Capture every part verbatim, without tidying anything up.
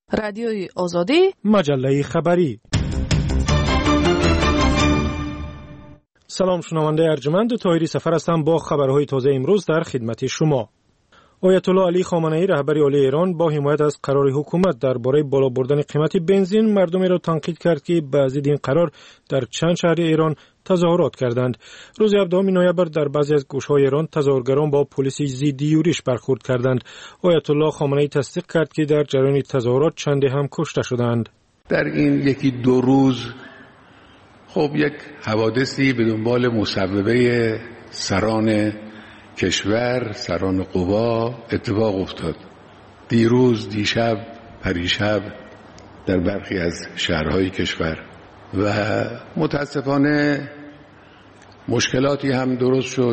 رادیوی آزادی، مجله خبری. سلام شنونده ارجمند، طاهری سفر هستم با خبرهای تازه امروز در خدمت شما. آیت الله علی خامنه‌ای رهبر عالی ایران با حمایت از قرار حکومت درباره بالا بردن قیمت بنزین مردمی را تنقید کرد که به ضد این قرار در چند شهر ایران تظاهرات کردند. روز هفدهم نوامبر در بعضی از گوشه‌های ایران تظاهرگران با پلیس ضد یورش برخورد کردند. آیت الله خامنه‌ای تصدیق کرد که در جریان تظاهرات چندی هم کشته شدند. در این یکی دو روز خب یک حوادثی به دنبال مصوبه سران کشور، سران قوا اتفاق افتاد. دیروز، دیشب، پریشب در برخی از شهرهای کشور و متاسفانه مشکلاتی هم درست شد،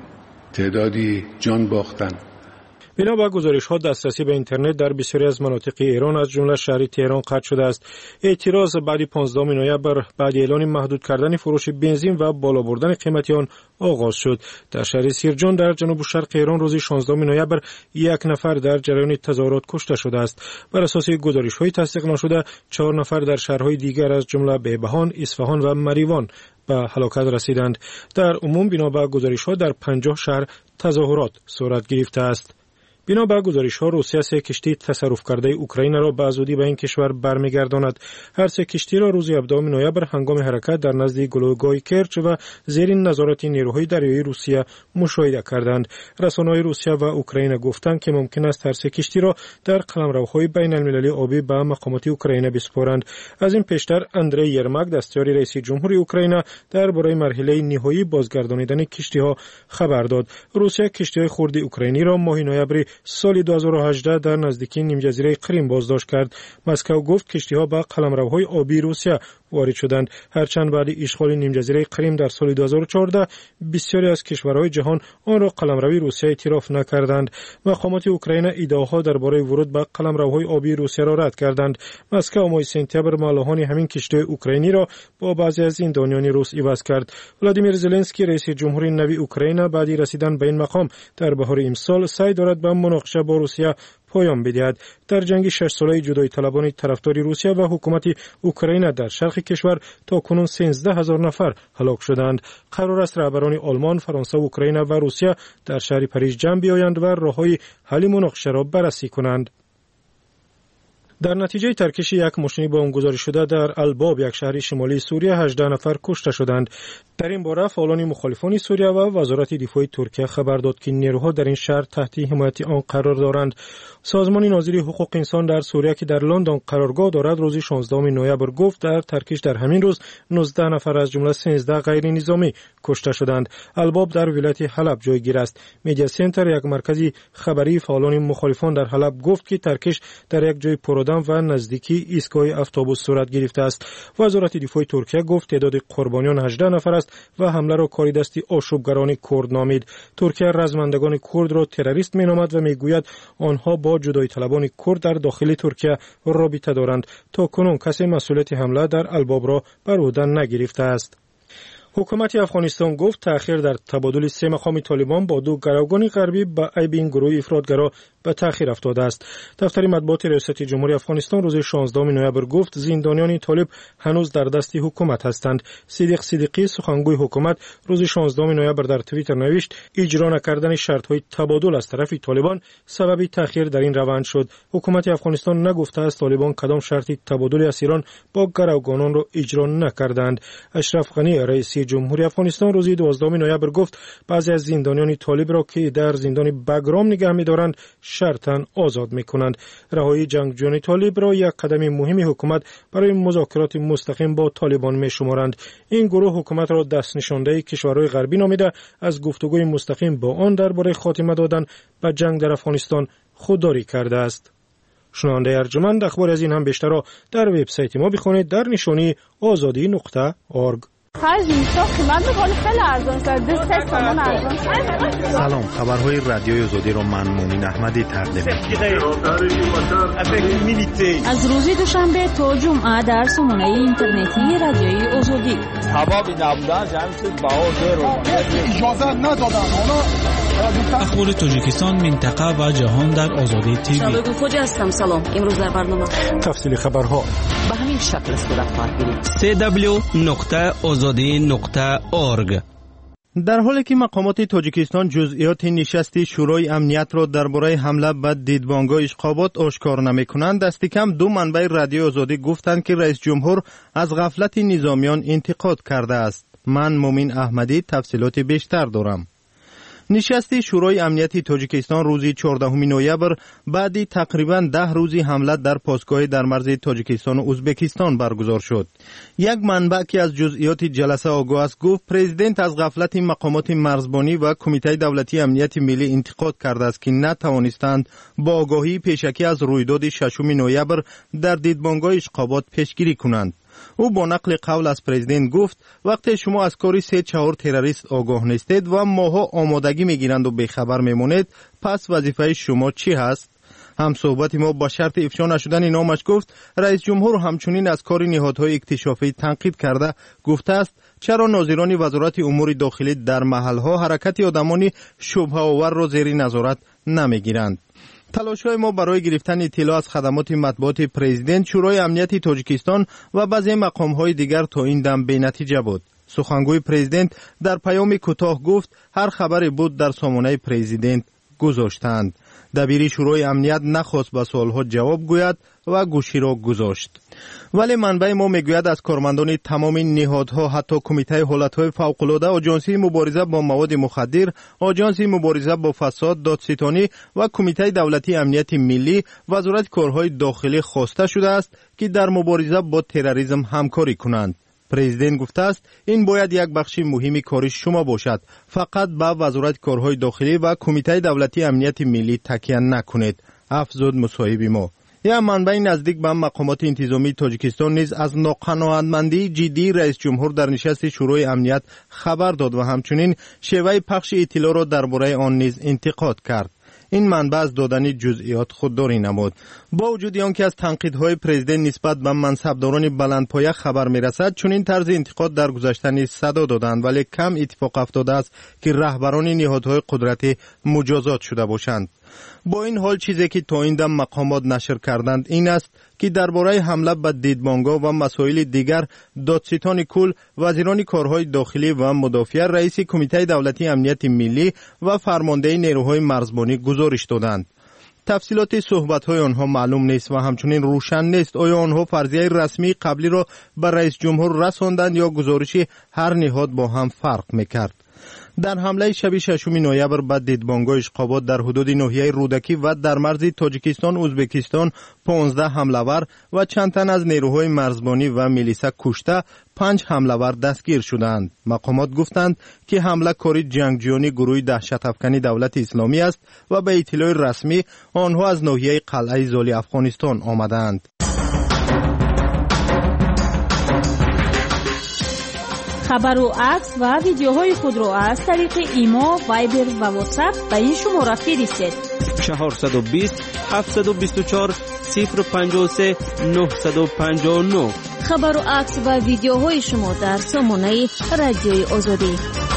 تعدادی جان باختن. بنا به گزارش‌ها دسترسی به اینترنت در بسیاری از مناطق ایران از جمله شهر تهران قطع شده است. اعتراض بعد پانزدهم نوامبر بعد اعلان محدود کردن فروش بنزین و بالا بردن قیمت آن آغاز شد. در شهر سیرجان در جنوب شرق ایران روز شانزدهم نوامبر یک نفر در جریان تظاهرات کشته شده است. بر اساس گزارش‌های تصدیق نشده چهار نفر در شهرهای دیگر از جمله بهبهان، اصفهان و مریوان به هلاکت رسیدند. در عموم بنا به گزارش‌ها در پنجاه شهر تظاهرات صورت گرفته است. بنا به گزارش‌ها روسیه سه کشتی تصرف کرده اوکراین را به زودی به این کشور برمیگرداند. هر سه کشتی را روز هفدهم نوامبر هنگام حرکت در نزد گلوگاه کرچ و زیر نظارت نیروهای دریایی روسیه مشاهده کردند. رسانه‌های روسیه و اوکراین گفتند که ممکن است هر سه کشتی را در قلمروهای بین المللی آبی به مقامات اوکراین بسپارند. از این پیشتر اندری یرماک دستیار رئیس جمهوری اوکراین درباره مرحله نهایی بازگردانیدن کشتی‌ها خبر داد. روسیه کشتی‌های خرد اوکراینی را ماه نوامبر سال دو هزار و هجده در نزدیکی نیمجزیره کریم بازداشت کرد. مسکو گفت کشتی‌ها به قلمروهای آبی روسیه وارد شدند. هرچند بعد اشغال نیمجزیره کریم در سال دو هزار و چهارده بسیاری از کشورهای جهان آن را قلمروی روسیه اعتراف نکردند. مقامات اوکراین ادعاها درباره ورود به قلمروهای آبی روسیه را رد کردند. مسکو ماه سپتامبر مالوهان همین کشتی اوکراینی را با بعضی از زندانیان روس عوض کرد. ولادیمیر زلنسکی رئیس جمهوری نوی اوکراین بعد رسیدن به این مقام در بهار امسال سعی دارد به مناقشه با روسیه پایان بدهد. در جنگ شش ساله جدایی طلبان طرفدار روسیه و حکومت اوکراین در شرق کشور تا کنون سیزده هزار نفر هلاک شدند. قرار است رهبران آلمان، فرانسه، اوکراین و روسیه در شهر پاریس جمع بیایند و راههای حل مناقشه را بررسی کنند. در نتیجه ترکش یک ماشین بمبگذاری شده در الباب، یک شهر شمالی سوریه، هجده نفر کشته شدند. در این باره فعالان مخالفان سوریه و وزارت دفاع ترکیه خبر داد که نیروها در این شهر تحت حمایت آن قرار دارند. سازمان ناظری حقوق انسان در سوریه که در لندن قرارگاه دارد روز شانزدهم نوامبر گفت در ترکش در همین روز نوزده نفر از جمله سیزده غیر نظامی کشته شدند. الباب در ولایت حلب جایگیر است. میدیا سنتر، یک مرکز خبری فعالان مخالفان در حلب، گفت که ترکش در یک جای پرودم و نزدیکی ایستگاه اتوبوس صورت گرفته است. وزارت دفاع ترکیه گفت تعداد قربانیان هجده نفر است و حمله را کاری دستی آشوبگران کرد نامید. ترکیه رزمندگان کرد را تروریست مینامد و میگوید آنها با جدایی طلبان کرد در داخل ترکیه رابطه دارند. تا کنون کسی مسئولیت حمله در الباب را بر عهده نگرفته است. حکومت افغانستان گفت تأخیر در تبادل سه مقام طالبان با دو گروگان غربی به عیب این گروه افراطگرا به تأخیر افتاده است. دفتر مطبوعات ریاست جمهوری افغانستان روز شانزدهم نوامبر گفت زندانیان طالب هنوز در دست حکومت هستند. صدیق صدیقی سخنگوی حکومت روز شانزدهم نوامبر در توییتر نوشت اجرا نکردن شرط‌های تبادل از طرف طالبان سبب تأخیر در این روند شد. حکومت افغانستان نگفته است طالبان کدام شرط تبادل اسیران با گروگانان را اجرا نکردند. اشرف غنی رئیس جمهوری افغانستان روز دوازدهم نوامبر گفت بعضی از زندانیان طالب را که در زندان بگرام نگه می‌دارند شرطاً آزاد می‌کنند. رهایی جنگجویان طالب را یک قدم مهم حکومت برای مذاکرات مستقیم با طالبان می‌شمارند. این گروه حکومت را دست نشانده کشورهای غربی نامیده از گفتگوی مستقیم با آن درباره خاتمه دادن به جنگ در افغانستان خودداری کرده است. شنونده ارجمند، اخبار از این هم بیشتر را در وبسایت ما بخوانید در نشانی آزادی نقطه اورگ. سلام، خبرهای رادیوی آزادی رو من مومین احمدی تقدیم می‌کنم. از روز دوشنبه تا جمعه در سامانه اینترنتی رادیوی آزادی. اخبار تاجیکستان، منطقه و جهان در آزادی تیوی. شبکه خوج هستم. سلام. امروز در برنامه تفصیل خبرها به همین شکل صورت خواهد گرفت. سی دبلیو نقطه آزادی نقطه اورگ. در حالی که مقامات تاجیکستان جزئیات نشست شورای امنیت را درباره حمله به دیدبانگاه اشقابات آشکار نمی‌کنند، دست کم دو منبع رادیو آزادی گفتند که رئیس جمهور از غفلت نظامیان انتقاد کرده است. من مومین احمدی تفصیلات بیشتر دارم. نشست شورای امنیتی تاجیکستان روز چهاردهم نوامبر بعد تقریباً ده روزی حمله در پاسگاه در مرز تاجیکستان و ازبکستان برگزار شد. یک منبع که از جزئیات جلسه آگاه است گفت پرزیدنت از غفلت مقامات مرزبانی و کمیته دولتی امنیت ملی انتقاد کرده است که نتوانستند با آگاهی پیشکی از رویداد ششم نوامبر در دیدبانگاه اشقابات پیشگیری کنند. او با نقل قول از پرزیدنت گفت وقتی شما از کاری سه چهار تروریست آگاه نیستید و ماها آمادگی میگیرند و بیخبر میمونید، پس وظیفه شما چی هست؟ هم صحبت ما با شرط افشا نشدن نامش گفت رئیس جمهور همچنین از کار نهادهای اکتشافی تنقید کرده گفته است چرا ناظران وزارت امور داخلی در محلها حرکت آدمان شبهه آور را زیر نظارت نمیگیرند. تلاش‌های ما برای گرفتن اطلاع از خدمات مطبوعات پرزیدنت، شورای امنیتی تاجیکستان و بعضی مقام‌های دیگر تا این دم بی‌نتیجه بود. سخنگوی پرزیدنت در پیام کوتاه گفت هر خبری بود در سامانه پرزیدنت گذاشتند. دبیر شورای امنیت نخواست به سوالها جواب گوید و گوشی را گذاشت. ولی منبع ما میگوید از کارمندان تمام نهادها حتی کمیته حالتهای فوق‌العاده، آژانس مبارزه با مواد مخدر، آژانس مبارزه با فساد، دادستانی و کمیته دولتی امنیت ملی، وزارت کارهای داخلی خواسته شده است که در مبارزه با تروریسم همکاری کنند. پرزیدنت گفته است این باید یک بخش مهمی کار شما باشد. فقط به وزارت کارهای داخلی و کمیته دولتی امنیت ملی تکیه نکنید. افزود مصاحب ما. یا منبع نزدیک به مقامات انتظامی تاجیکستان نیز از ناقناعتمندی جدی رئیس جمهور در نشست شورای امنیت خبر داد و همچنین شیوه پخش اطلاع را درباره آن نیز انتقاد کرد. این منبع از دادن جزئیات خودداری نمود. با وجود آنکه از تنقیدهای پرزیدنت نسبت به منصبداران بلندپایه خبر میرسد، چنین طرز انتقاد در گذشته نیز صدا دادند، ولی کم اتفاق افتاده است که رهبران نهادهای قدرتی مجازات شده باشند. با این حال چیزی که تا این دم مقامات نشر کردند این است که درباره حمله به دیدبانگاه و مسائل دیگر دادستان کل، وزیران کارهای داخلی و مدافع، رئیس کمیته دولتی امنیت ملی و فرمانده نیروهای مرزبانی گزارش دادند. تفصیلات صحبت‌های آنها معلوم نیست و همچنین روشن نیست آیا آنها فرضیه رسمی قبلی را به رئیس جمهور رساندند یا گزارش هر نهاد با هم فرق می‌کرد. در حمله شب ششم نوامبر به دیدبانگاه اشقابات در حدود ناحیه رودکی و در مرز تاجیکستان و ازبکستان پانزده حمله‌ور و چند تن از نیروهای مرزبانی و میلیسا کشته، پنج حمله‌ور دستگیر شدند. مقامات گفتند که حمله کاری جنگجویان گروه دهشت افکنی دولت اسلامی است و به اطلاع رسمی آنها از ناحیه قلعه زالی افغانستان آمدند. خبر و عکس و ویدیوهای خود را از طریق ایما، وایبر و واتساپ به این شماره فرستید. چهارصد و بیست هفتصد و بیست و چهار صفر پنجاه و سه نهصد و پنجاه و نه. خبر و عکس و ویدیوهای شما در سامانه رادیوی آزادی.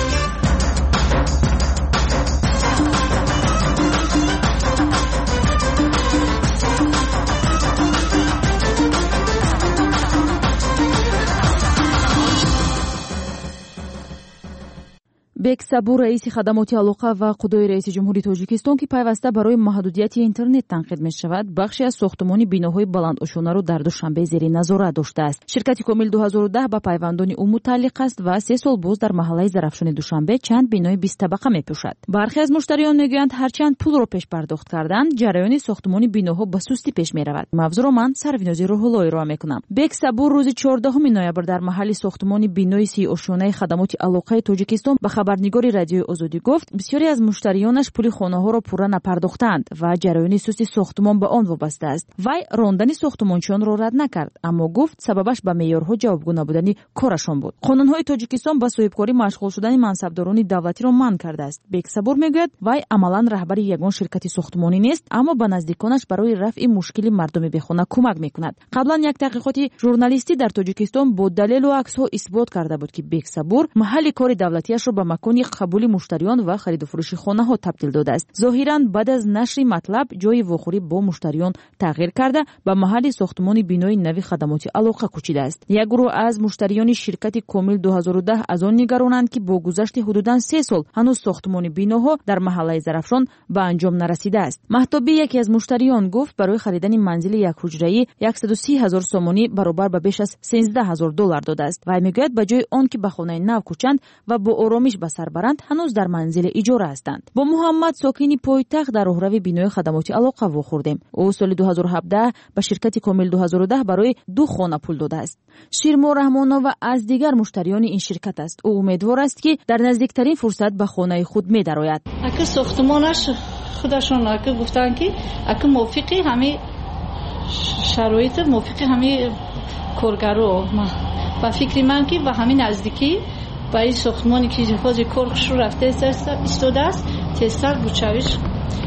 бек сабур раиси хадамоти алоқа ва қудои раиси ҷумҳури тоҷикистон ки пайваста барои маҳдудияти интернет танқид мешавад, бахше аз сохтмони биноҳои баландошунаро дар душанбе зери назорат доштааст. ширкати комил ду ҳазору даҳ ба пайвандони ӯ мутааллиқ аст ва се сол боз дар маҳаллаи зарафшони душанбе чанд бинои бистабақа мепӯшад. бархе аз муштариён мегӯянд ҳарчанд пулро пеш пардохт карданд, ҷараёни сохтмони биноҳо ба сустӣ пеш меравад. мавзӯъро ман сарвинози рӯҳулло ироа мекунам. бек сабур рӯзи чордаҳуми ноябр дар маҳалли сохтмони бинои сиошонаи хадамоти алоқаи тоҷикистон ба хабар خبرنگار رادیوی آزادی گفت بسیاری از مشتریانش پول خانه‌ها را پورا نپرداختند و جریان سوست ساختمان به آن وابسته است. وی راندن ساختمانچیان را رد نکرد، اما گفت سببش به معیارها جوابگو نبودن کارشان بود. قانون‌های تاجیکستان با صاحبکاری مشغول شدن منصبداران دولتی را منع کرده است. بکسابور میگوید وی عملاً رهبر یگان شرکت ساختمانی نیست، اما به نزدیکانش برای رفع مشکل مردم بیخانه کمک میکند. قبلا یک تحقیقات ژورنالیستی در تاجیکستان با دلیل و عکس‌ها اثبات کرده بود که بکسابور محل کار دولتیش را به مکانی قبول مشتریان و خرید و فروش خانه‌ها تبدیل داده است. ظاهراً بعد از نشر مطلب جای واخوری با مشتریان تغییر کرده به محل ساختمان بینای نوی خدمات علاقه کوچیده است. یک گروه از مشتریان شرکت کامل دو هزار و ده از آن نگرانند که با گذشت حدوداً سه سال هنوز ساختمان بیناها در محله زرافشان به انجام نرسیده است. مهتابی یکی از مشتریان گفت برای خریدن منزل یک حجره‌ای صد و سی هزار سومانی برابر به بیش از سیزده هزار دلار داده است. و میگوید به جای آن که به خانه نو کوچند و با آرامش به سر برند هنوز در منزل اجاره هستند. با محمد ساکنی پایتخت در راهروی بینای خدمات علاقه واخوردیم. او سال دو هزار و هفده به شرکت کامل دو هزار و ده برای دو خانه پول داده است. شیرما رحمانова از دیگر مشتریان این شرکت است. او امیدوار است که در نزدیکترین فرصت به خانه خود می درآید. اگه ساختمانش خودشون اگه گفتن که اگه موافقی همین شرایط موافقی همین کارگرو و فکر من که به همین نزدیکی با این ساختمانی که جهاز کارش رو رفته ایستاده است تستر بوچویش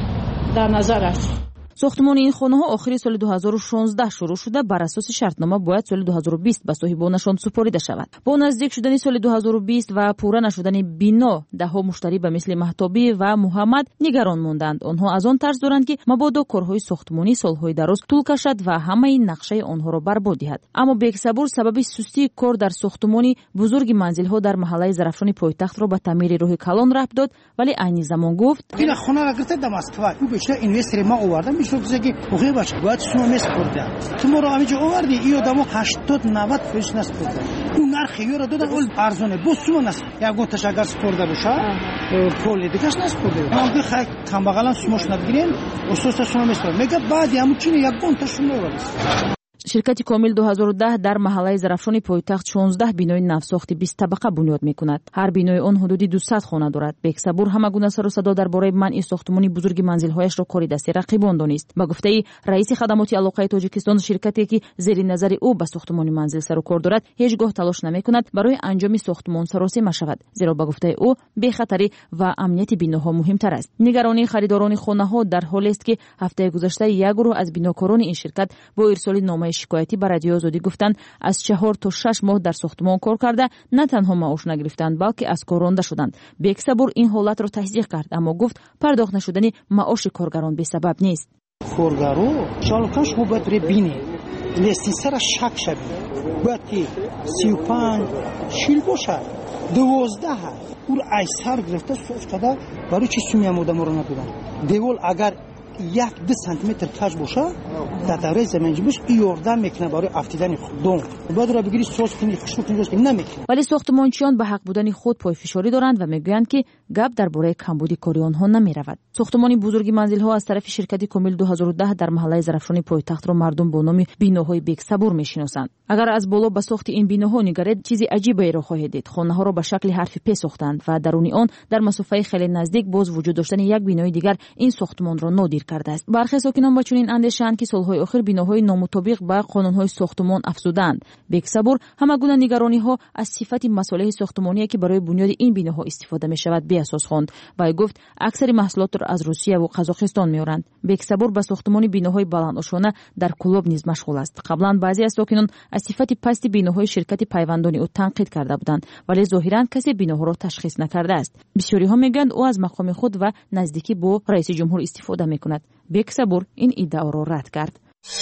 در نظر است. ساختمان این خانه ها آخر سال دو هزار و شانزده شروع شده، بر اساس شرطنامه باید سال دو هزار و بیست به صاحبانشان سپرده شود. با نزدیک شدن سال دو هزار و بیست و پوره نشدن بنا، ده ها مشتری به مثل مهتابی و محمد نگران ماندند. آنها از آن ترس دارند که مبادا کارهای ساختمانی سالهای دراز طول کشد و همه این نقشه آنها را برباد دهد. اما بکسابور سبب سستی کار در ساختمانی بزرگ منزل ها در محله زرافشان پایتخت را به تعمیر راه کلان ربط داد، ولی عین زمان گفت این خانه را گرفته در مسکو او بیشتر اینوستر ما آوردن میشه که اوه باشه باید شما میسپرده تو ما رو همینجا آوردی این آدمو هشتاد نود فیش نسپرده اون نرخ یورو دادن اول ارزونه بو شما نس یا گوتش اگر سپرده باشه پول دیگه نسپرده ما به خاک کمبغالان شماش ندگیرین اساس شما میسپرده میگه بعد همون چینه یک گونت شما آورد. شرکت کامل دو هزار و ده در محله زرافشان پایتخت شانزده بینای نوساخت بیست طبقه بنیاد میکند. هر بینای آن حدود دویست خانه دارد. بکسابور همه گونه سر و صدا درباره منع ساختمانی بزرگ منزل‌هایش را کاری دستی رقیبان دانست. با گفته رئیس خدمات علاقه تاجیکستان، شرکتی که زیر نظر او به ساختمان منزل سر و کار دارد هیچگاه تلاش نمیکند برای انجام ساختمان سراسری مشود، زیرا با گفته او بی خطری و امنیت بیناها مهمتر است. نگرانی خریداران خانه‌ها در حالی است که هفته گذشته یک گروه از بیناکاران این شرکت با ارسال نامه شکایتی به رادیو آزادی گفتند از چهار تا شش ماه در ساختمان کار کرده نه تنها معاش نگرفتند بلکه از کار رانده شدند. بکسابور این حالت را تصدیق کرد، اما گفت پرداخت نشدن معاش کارگران به سبب نیست. کارگرو چالکاش خوب باید بره بینه لیستی سر شک شد باید که سی و پنج شیل باشه دوازده او ایسر گرفته سوچ کده برای چی سومی هم آدم رو ندادن دیوال اگر یک دو سانتی متر کج باشه در دوره زمینجویش یاردم میکنه برای افتیدن خودم بعد را بگیری سوز کنی خشک کنی روز نمیکنه. ولی ساختمانچیان به حق بودن خود پای فشاری دارند و میگویند که گپ درباره کمبودی کاری آنها نمیرود. ساختمانی بزرگ منزل ها از طرف شرکت کامل دو هزار و ده در محله زرافشان پایتخت را مردم با نام بیناهای بکسابور میشناسند. اگر از بالا به ساخت این بیناها نگرید چیزی عجیبی را خواهید دید. خانه ها را به شکل حرف پ ساختند و درون آن در مسافه خیلی نزدیک باز وجود داشتن یک بینای دیگر این ساختمان را نادیر کرده است. برخی ساکنان با چنین اندیشه‌اند که سالهای آخر بیناهای نامطابق با قانون‌های ساختمان افزودند. بکسابور همه گونه نگرانی‌ها از صفت مصالح ساختمانی که برای بنیاد این بیناها استفاده می‌شود بی اساس خواند و گفت اکثر محصولات را از روسیه و قزاقستان می‌آورند. بکسابور با ساختمان بیناهای بلندآشانه در کلوب نیز مشغول است. قبلا بعضی از ساکنان از صفت پست بیناهای شرکت پیوندانی او تنقید کرده بودند، ولی ظاهراً کسی بیناها را تشخیص نکرده است. بسیاری‌ها میگویند او از مقام خود و نزدیکی با رئیس جمهور استفاده می‌کند. بکسابور این ادعا را رد کرد.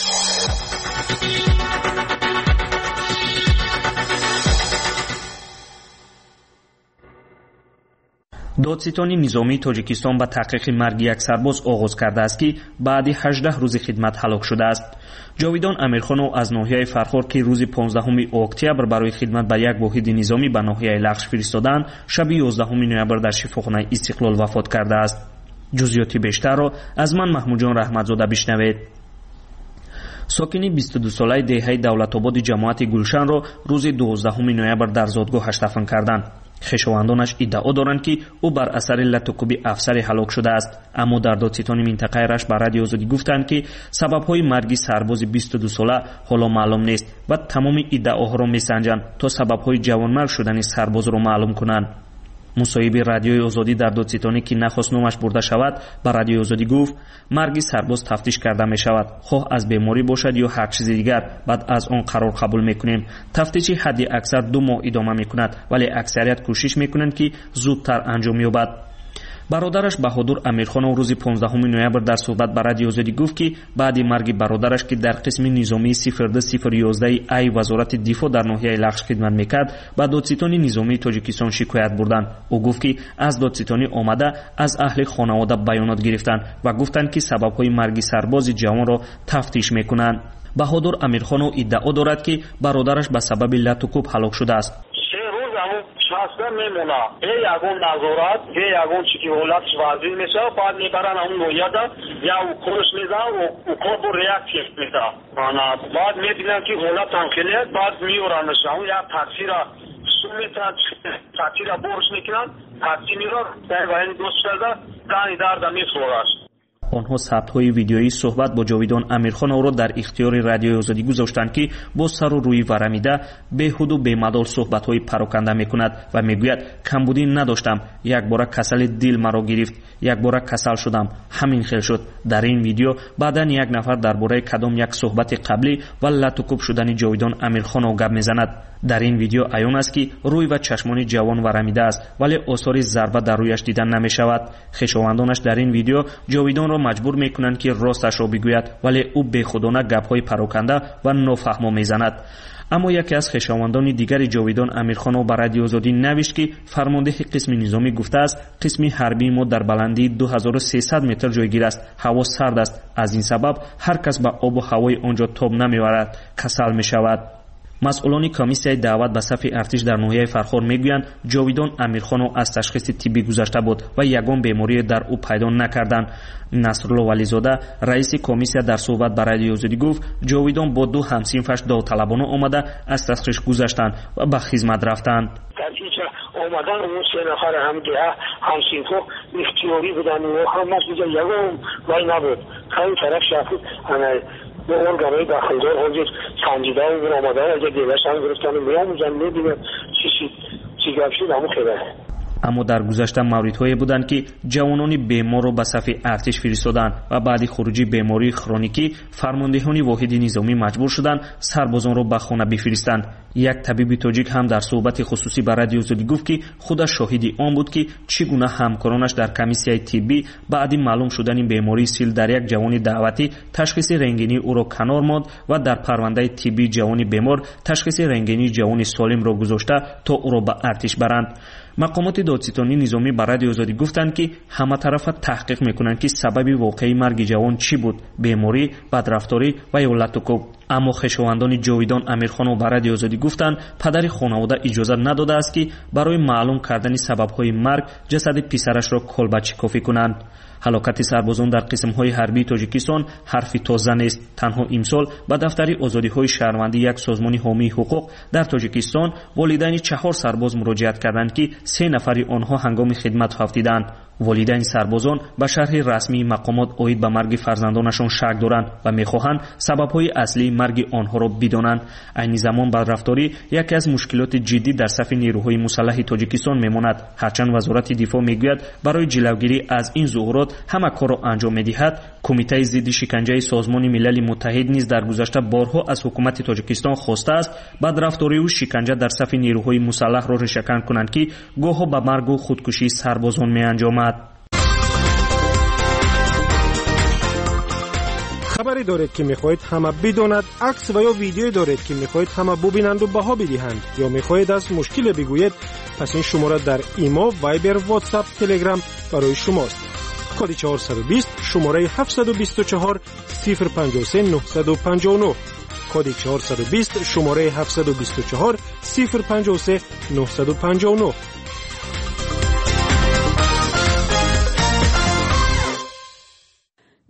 دادستان نظامی تاجیکستان به تحقیق مرگ یک سرباز آغاز کرده است که بعد هجده روز خدمت هلاک شده است. جاویدان امیرخانو از ناحیه فرخار که روز پانزدهم اکتبر برای خدمت به یک واحد نظامی به ناحیه لغش فرستادند، شب یازدهم نوامبر در شفاخانه استقلال وفات کرده است. جزئیات بیشتر را از من محمود جان رحمتزاده بشنوید. ساکنی بیست و دو ساله دهه دولت آباد جماعت گلشن را روز دوازدهم نوامبر در زادگاهش دفن کردند. خشواندانش ادعا دارند که او بر اثر لطوکوبی افسری هلاک شده است. اما در دادستان منطقه رشت به رادیو آزادی گفتند که سبب‌های مرگ سرباز بیست و دو ساله حالا معلوم نیست و تمام ادعاها را می‌سنجند تا سبب‌های جوانمرگ شدن سرباز را معلوم کنند. مصاحبه رادیوی آزادی در دادستانی که نخواست نامش برده شود به رادیوی آزادی گفت مرگ سرباز تفتیش کرده می شود، خواه از بیماری باشد یا هر چیز دیگر، بعد از آن قرار قبول میکنیم. تفتیش حدی اکثر دو ماه ادامه میکند ولی اکثریت کوشش میکنند که زودتر انجام یابد. برادرش بهادر امیرخان روز پانزدهم نوامبر در صحبت با رادیو آزادی گفت که بعد مرگ برادرش که در قسم نظامی صفر دو صفر یک یک ای وزارت دفاع در ناحیه لخش خدمت میکرد با دادستان نظامی تاجیکستان شکایت بردند. او گفت که از دادستان آمده از اهل خانواده بیانات گرفتند و گفتند که سبب‌های مرگ سرباز جوان را تفتیش میکنند. بهادر امیرخان ادعا دارد که برادرش به سبب لطوکوب هلاک شده است. شخصا میمونه ای یگون نظارت ای یگون چیکی حالتش وضعی میشه، بعد میبرن اون نویده یا او کورش میزن و او کور بو ریاکتیف میده، بعد میبینن که حالت تنقیله، بعد میورنش اون یا تاکسی را سومی تاکسی را برش میکنن، تاکسی میرار و این دوست شده گانی درده میخورش. آنها ثبت‌های ویدیویی صحبت با جاویدان امیرخان او را در اختیار رادیوی آزادی گذاشتند که با سر و روی ورمیده بیهود و بی‌مدال صحبت‌های پراکنده می‌کند و میگوید کمبودی نداشتم، یک بار کسل دل مرا گرفت، یک بار کسل شدم، همین خیل شد. در این ویدیو بعداً یک نفر درباره کدام یک صحبت قبلی و لطوکوب شدن جاویدان امیرخان او گپ می‌زند. در این ویدیو عیان است که روی و چشمان جوان ورمیده است ولی آثار ضربه در رویش دیدن نمی‌شود. خویشاوندانش در این ویدیو جاویدان را مجبور میکنند که راستش را بگوید ولی او بیخودانه گپ‌های پراکنده و نافهمه میزند. اما یکی از خویشاوندان دیگر جاویدان امیرخان با رادیو آزادی نوشت که فرمانده قسم نظامی گفته است قسم حربی ما در بلندی دو هزار و سیصد متر جایگیر است، هوا سرد است، از این سبب هر کس به آب و هوای آنجا تاب نمی‌آورد، کسل می‌شود. مسئولان کمیسیای دعوت به صف ارتش در ناحیه فرخار میگویند جاویدان امیرخان از تشخیص طبی گذشته بود و یگان بیماری در او پیدا نکردند. نصرالله ولیزاده رئیس کمیسیا در صحبت با رادیو آزادی گفت جاویدان با دو همسینفش داوطلبانه آمده از تشخیص گذشتند و به خدمت رفتند. اومدن اون سه نفر هم که همسینفو اختیاری بودن و هم مسئول یگان وای نبود خیلی طرف شخصی همه به اون گروه داخلدار حاضر سنجیده و آمدن اگه دیوش هم گرفتن و میاموزن میبینن چی چی چی گفت شد همون خیلی. اما در گذشته موردهایی بودند که جوانان بیمار را به صف ارتش فرستادند و بعد خروجی بیماری کرونیکی فرماندهان واحد نظامی مجبور شدند سربازان را به خانه بفرستند. یک طبیب تاجیک هم در صحبت خصوصی با رادیو آزادی گفت که خودش شاهدی آن بود که چگونه همکارانش در کمیسیای طبی بعد معلوم شدن بیماری سیل در یک جوان دعوتی تشخیص رنگینی او را کنار ماند و در پرونده طبی جوان بیمار تشخیص رنگینی جوان سالم را گذاشته تا او را به ارتش برند. مقامات دادستانی نظامی به رادیو آزادی گفتند که همه طرفه تحقیق میکنند که سبب واقعی مرگ جوان چی بود، بیماری، بدرفتاری و یا لطوکوب. اما خویشاوندان جاویدان امیرخان و به رادیو آزادی گفتند پدر خانواده اجازه نداده است که برای معلوم کردن سبب‌های مرگ جسد پسرش را کلبچی کافی کنند. هلاکت سربازان در قسم‌های حربی تاجیکستان حرفی تازه نیست. تنها امسال به دفتر آزادی‌های شهروندی یک سازمان حامی حقوق در تاجیکستان والدین چهار سرباز مراجعت کردند که سه نفر آنها هنگام خدمت افتیدند. والدین سربازان به شرح رسمی مقامات اوید به مرگ فرزندانشان شک دارند و می‌خواهند سبب‌های اصلی مرگ آنها را بدانند. عین زمان بدرفتاری یکی از مشکلات جدی در صف نیروهای مسلح تاجیکستان میماند. هرچند وزارت دفاع میگوید برای جلوگیری از این ظهورات همه کار را انجام می‌دهد. کمیته ضد شکنجه سازمان ملل متحد نیز در گذشته بارها از حکومت تاجیکستان خواسته است بدرفتاری و شکنجه در صف نیروهای مسلح را ریشه‌کن کنند که گاه به مرگ و خودکشی سربازان می‌انجامد. خبری دارید که میخواهید همه بداند، عکس و یا ویدیویی دارید که میخواهید همه ببینند و بها بدهند یا میخواهید از مشکل بگویید، پس این شماره در ایما، وایبر، واتساپ، تلگرام برای شماست. کد چهارصد و بیست شماره هفتصد و بیست و چهار صفر پنجاه و سه نهصد و پنجاه و نه. کد چهارصد و بیست شماره هفتصد و بیست و چهار صفر پنجاه و سه نهصد و پنجاه و نه.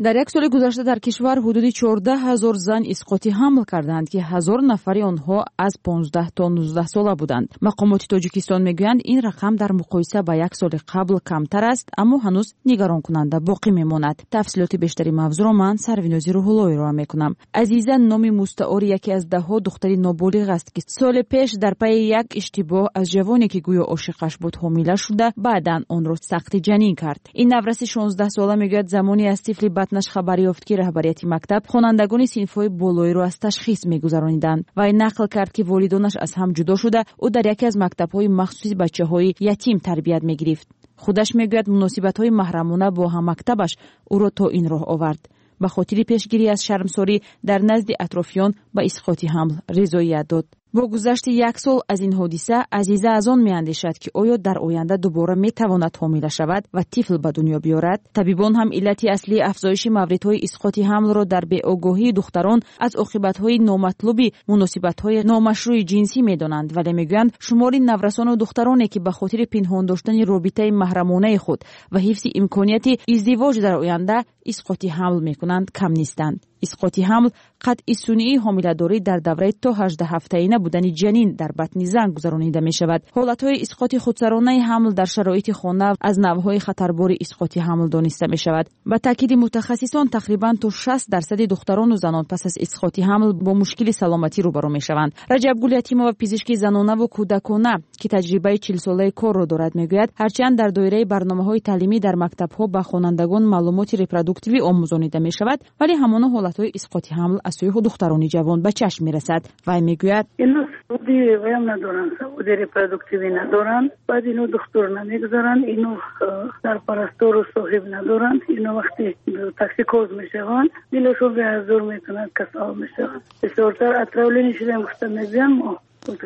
در یک سال گذشته در کشور حدود چهارده هزار زن اسقاط حمل کردند که هزار نفری آنها از پانزده تا نوزده ساله بودند. مقامات تاجیکستان میگویند این رقم در مقایسه با یک سال قبل کمتر است، اما هنوز نگران کننده باقی میماند. تفصیلات بیشتری موضوع را من سروینازی روح‌اللهی را میکنم. عزیزه نامی مستعار یکی از ده ها دختری نابالغ است که سال پیش در پی یک اشتباه از جوانی که گویا عاشقش بود حامله شده، بعداً آن را سقط جنین کرد. این نورس شانزده ساله میگوید زمانی از طفل بطنش خبر یافت که رهبریت مکتب خوانندگان صنف‌های بالایی را از تشخیص می‌گذرانیدند و این نقل کرد که والدانش از هم جدا شده او در یکی از مکتب‌های مخصوص بچه‌های یتیم تربیت می‌گرفت. خودش میگوید مناسبت‌های محرمانه با هم مکتبش او را تا این راه آورد. به خاطر پیشگیری از شرمساری در نزد اطرافیان به اسقاط حمل رضایت داد. با گذشت یک سال از این حادثه، عزیزه از آن می‌اندیشد که آیا در آینده دوباره می‌تواند حامله شود و طفل به دنیا بیاورد. طبیبان هم علت اصلی افزایش موردهای اسقاط حمل را در بی‌آگاهی دختران از عاقبت‌های نامطلوب مناسبت‌های نامشروع جنسی می‌دانند، ولی می‌گویند شمار نورسان و دخترانی که به خاطر پنهان داشتن رابطه محرمانه خود و حفظ امکانیت ازدواج در آینده اسقاط حمل می‌کنند کم نیستند. اسقاط حمل قطع سنئی حامله‌داری در دوره تا هجده هفته‌ای بودن جنین در بطن زن گذرانیده می شود. حالتهای اسقاط خودسرانه حمل در شرایط خانه از نوع‌های خطربار اسقاط حمل دانسته می شود. با تاکید متخصصان تقریباً تا شصت درصد دختران و زنان پس از اسقاط حمل با مشکل سلامتی روبرو می شوند. رجب گل یتیمова پزشک زنانه و کودکانه که تجربه چهل ساله کار را دارد میگوید هرچند در دایره برنامه‌های تعلیمی در مکتب‌ها به خوانندگان معلومات ریپرودوکتیوی آموزانیده می شود، ولی همان حالتهای اسقاط حمل از سوی دختران جوان به چشم می رسد. و میگوید اینو سعودی ویم ندارن، سعودی ریپرودوکتیوی ندارن، بعد اینو دکتر نمیگذارن، اینو در پرستار و صاحب ندارن، اینو وقتی تاکسیکوز میشوند دلشون به حضور میتونن کسال میشوند. بسیارتر اطراولی نشده مستمزیم و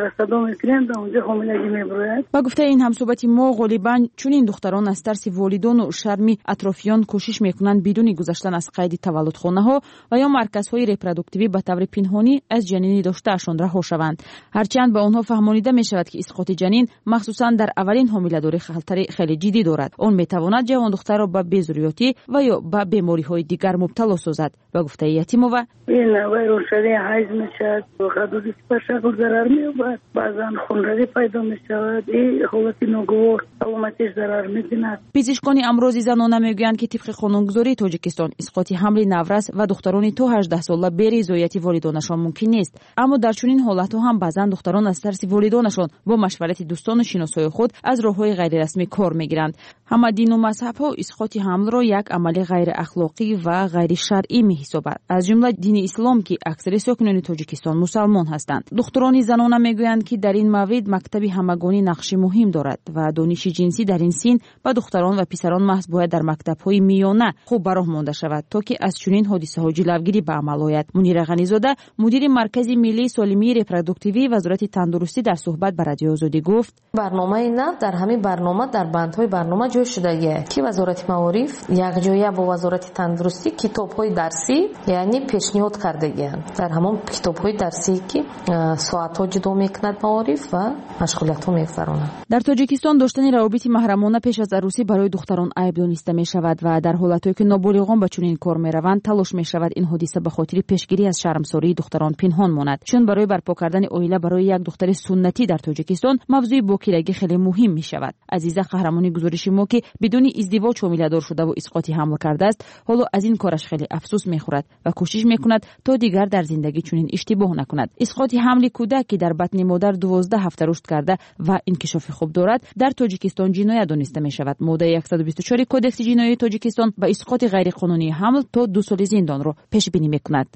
با گفته این همصحبت ما غالباً چون این دختران از ترس والدان و شرم اطرافیان کوشش میکنند بدون گذشتن از قید تولدخانه ها و یا مرکزهای ریپرودوکتیوی به طور پنهانی از جنینی داشتهشان رها شوند. هرچند به آنها فهمانیده می شود که اسقاط جنین مخصوصاً در اولین حامله‌داری خطر خیلی جدی دارد. آن میتواند جوان دختر را به بیزوریاتی و یا به بیماری های دیگر مبتلا سازد. با گفته یتیمova این ویروس شدی حیض میشد و حدود شکل ضرر می‌یابد، بعضا خونریزی پیدا می‌شود، این حالت ناگوار علامتش ضرر می‌بیند. پزشکان امراض زنانه میگویند که طبق قانونگذاری تاجیکستان اسقاط حمل نورس و دختران تا هجده ساله بی رضایت والدانشان ممکن نیست، اما در چنین حالت‌ها هم بعضا دختران از ترس والدانشان با مشورت دوستان و شناسای خود از راه‌های غیر رسمی کار می‌گیرند. همه دین و مذهب‌ها اسقاط حمل را یک عمل غیر اخلاقی و غیر شرعی می‌حسابند، از جمله دین اسلام که اکثر ساکنان تاجیکستان مسلمان هستند. دختران زنانه میگویند که در این مورد مکتب همگانی نقش مهم دارد و دانش جنسی در این سن با دختران و پسران محض باید در مکتب‌های میانه خوب به راه مانده شود تا که از چنین حادثه‌ها جلوگیری به عمل آید. منیر غنی‌زاده مدیر مرکز ملی سالمی ریپرودوکتیوی وزارت تندرستی در صحبت با رادیو آزادی گفت برنامه نه در همین برنامه در بندهای برنامه جای شده که وزارت معارف یک جایه با وزارت تندرستی کتاب‌های درسی یعنی پیشنهاد کرده در همون کتاب‌های درسی که ساعت‌ها جدا می‌کند معارف و مشغولیت‌ها می‌گذراند. در تاجیکستان داشتن روابط محرمانه پیش از عروسی برای دختران عیب دانسته می‌شود و در حالتی که نابالغان به چنین کار می‌روند تلاش می‌شود این حادثه به خاطر پیشگیری از شرمساری دختران پنهان ماند، چون برای برپا کردن عائله برای یک دختر سنتی در تاجیکستان موضوع باکرگی خیلی مهم می‌شود. عزیزه قهرمانی گزارش ما که بدون ازدواج حامله‌دار شده و اسقاط حمل کرده است، حالا از این کارش خیلی افسوس می‌خورد و کوشش می‌کند تا دیگر در زندگی چنین اشتباه نکند. اسقاط حمل کودک که در بطن مادر دوازده هفته رشد کرده و انکشاف خوب دارد در تاجیکستان جنایت دانسته می شود. ماده صد و بیست و چهار کدکس جنایی تاجیکستان با اسقاط غیر قانونی حمل تا دو سال زندان را پیش بینی می کند.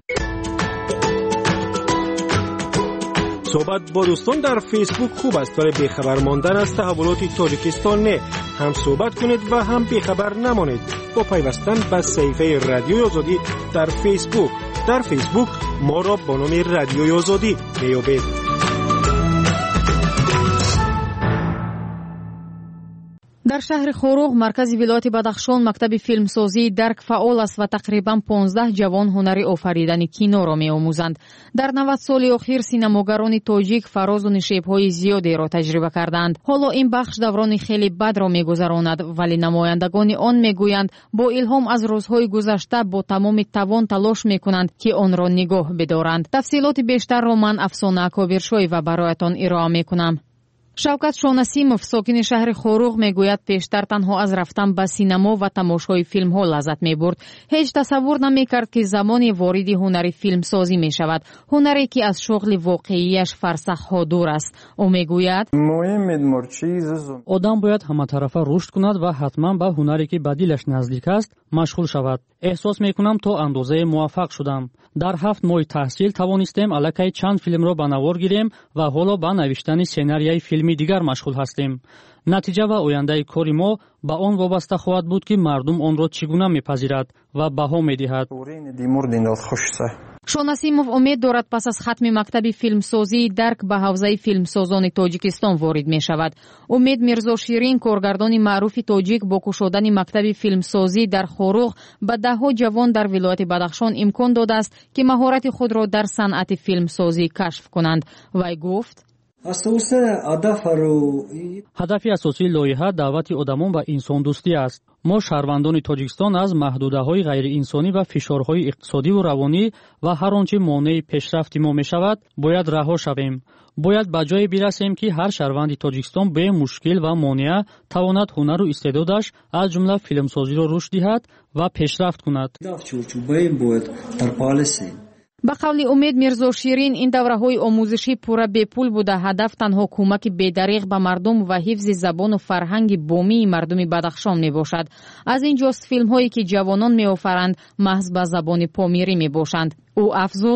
صحبت با دوستان در فیسبوک خوب است، ولی بیخبر ماندن از تحولات تاجیکستان نه. هم صحبت کنید و هم بیخبر نمانید با پیوستن به صفحه رادیوی آزادی در فیسبوک. در فیسبوک ما را با نام رادیوی آزادی میابید. در шаҳри Хоруғ, маркази вилояти Бадахшон, мактаби филмсозии Дарк фаъол аст ва тақрибан понздаҳ ҷавон ҳунари офаридани киноро меомӯзанд. Дар навад соли охир синамогарони тоҷик фарозу нишебҳои зиёдеро таҷриба карданд. ҳоло ин бахш даврони хеле бадро мегузаронад, вале намояндагони он мегӯянд бо илҳом аз рӯзҳои гузашта бо тамоми тавон талош мекунанд ки онро нигоҳ бидоранд. тафсилоти бештарро ман Афсона Акобиршоева бароятон ироа мекунам. Шавкат Шонасимов, сокини шаҳри Хоруғ, мегӯяд пештар танҳо аз рафтан ба синамо ва тамошои филмҳо лаззат мебурд. ҳеҷ тасаввур намекард ки замоне вориди ҳунари филмсозӣ мешавад, ҳунаре ки аз шуғли воқеияш фарсахҳо дур аст. ӯ мегӯяд: одам бояд ҳаматарафа рушд кунад ва ҳатман ба ҳунаре ки ба дилаш наздик аст машғул шавад. эҳсос мекунам то андозае муваффақ шудам. дар ҳафт моҳи таҳсил тавонистем аллакай чанд филмро ба навор гирем ва ҳоло ба навиштани сценарияи филми дигар машғул ҳастем. натиҷа ва ояндаи кори мо ба он вобаста хоҳад буд ки мардум онро чӣ гуна мепазирад ва баҳо медиҳад. Шонасимов умед дорад пас аз хатми мактаби филмсозии Дарк ба ҳавзаи филмсозони Тоҷикистон ворид мешавад. Умед Мирзоширин, коргардони маъруфи тоҷик, бо кушодани мактаби филмсозӣ дар Хоруғ ба даҳҳо ҷавон дар вилояти Бадахшон имкон додааст ки маҳорати худро дар санъати филмсозӣ кашф кунанд. Вай гуфт: ҳадафи асосии лоиҳа даъвати одамон ба инсондӯстӣ аст. мо шаҳрвандони Тоҷикистон аз маҳдудаҳои ғайриинсонӣ ва фишорҳои иқтисодиву равонӣ ва ҳар он чӣ монеи пешрафти мо мешавад, бояд раҳо шавем. бояд ба ҷое бирасем ки ҳар шаҳрванди Тоҷикистон бе мушкил ва монеа тавонад ҳунару истеъдодаш аз ҷумла филмсозиро рушд диҳад ва пешрафт кунад. ба қавли Умед Мирзоширин, ин давраҳои омӯзишӣ пурра бепул буда, ҳадаф танҳо кӯмаки бедариғ ба мардум ва ҳифзи забону фарҳанги бомии мардуми Бадахшон мебошад. аз ин ҷост филмҳое ки ҷавонон меофаранд маҳз ба забони помирӣ мебошанд. ӯ афзуд: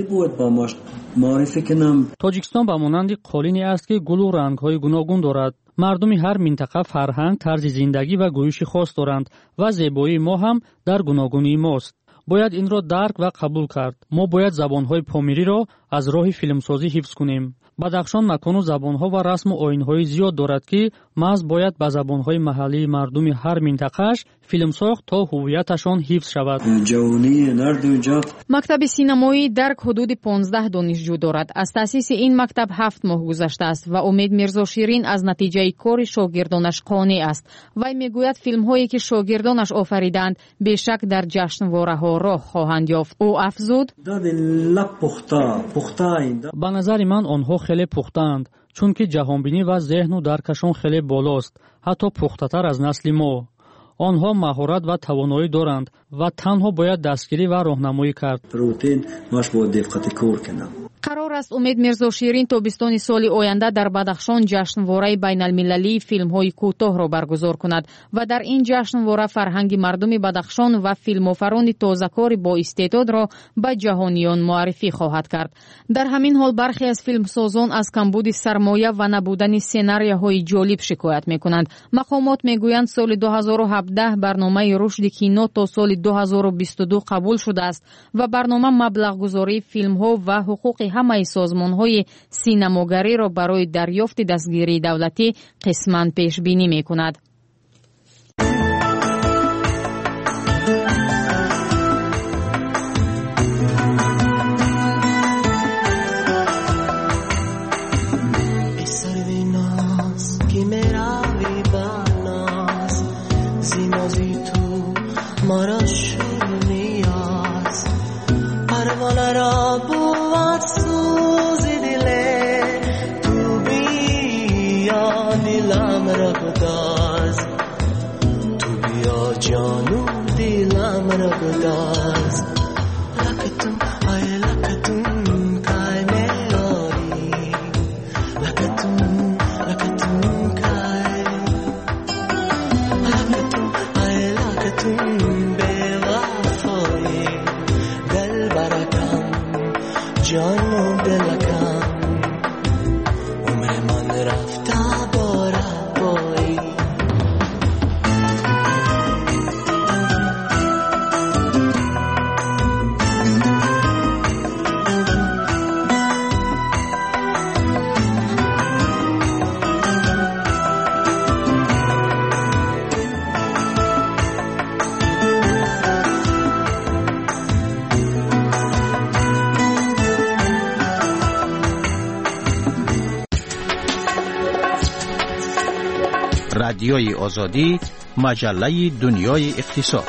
тоҷикистон ба монанди қолине аст ки гулу рангҳои гуногун дорад. мардуми ҳар минтақа фарҳанг, тарзи зиндагӣ ва гӯиши хос доранд ва зебоии мо ҳам дар гуногунии мост. бояд инро дарк ва қабул кард. мо бояд забонҳои помириро аз роҳи филмсозӣ ҳифз кунем. Бадахшон макону забонҳо ва расму оинҳои зиёд дорад ки маҳз бояд ба забонҳои маҳаллии мардуми ҳар минтақааш филм сохт то ҳувияташон ҳифз шавад. мактаби синамоии Дарк ҳудуди понздаҳ донишҷӯ дорад. аз таъсиси ин мактаб ҳафт моҳ гузаштааст ва Умед Мирзоширин аз натиҷаи кори шогирдонаш қонеъ аст. вай мегӯяд филмҳое ки шогирдонаш офариданд бешак дар ҷашнвораҳо роҳ хоҳанд ёфт. ӯ афзуд: ба назари ман онҳо хеле пухтаанд, чунки ҷаҳонбинӣ ва зеҳну даркашон хеле болост, ҳатто пухтатар аз насли мо. онҳо маҳорат ва тавоноӣ доранд ва танҳо бояд дастгирӣ ва роҳнамоӣ кард. қарор аст Умед Мирзоширин тобистони соли оянда дар Бадахшон ҷашнвораи байналмилалии филмҳои кӯтоҳро баргузор кунад ва дар ин ҷашнвора фарҳанги мардуми Бадахшон ва филмофарони тозакори боистеъдодро ба ҷаҳониён муаррифӣ хоҳад кард. дар ҳамин ҳол бархе аз филмсозон аз камбуди сармоя ва набудани сценарияҳои ҷолиб шикоят мекунанд. мақомот мегӯянд соли ду ҳазору ҳабдаҳ барномаи рушди кино то соли ду ҳазору бисту ду қабул шудааст ва барнома маблағгузории филмҳо ва ҳуқуқи ҳамаи созмонҳои синамогариро барои дарёфти дастгирии давлатӣ қисман пешбинӣ мекунад. رادیوی آزادی، مجله دنیای اقتصاد.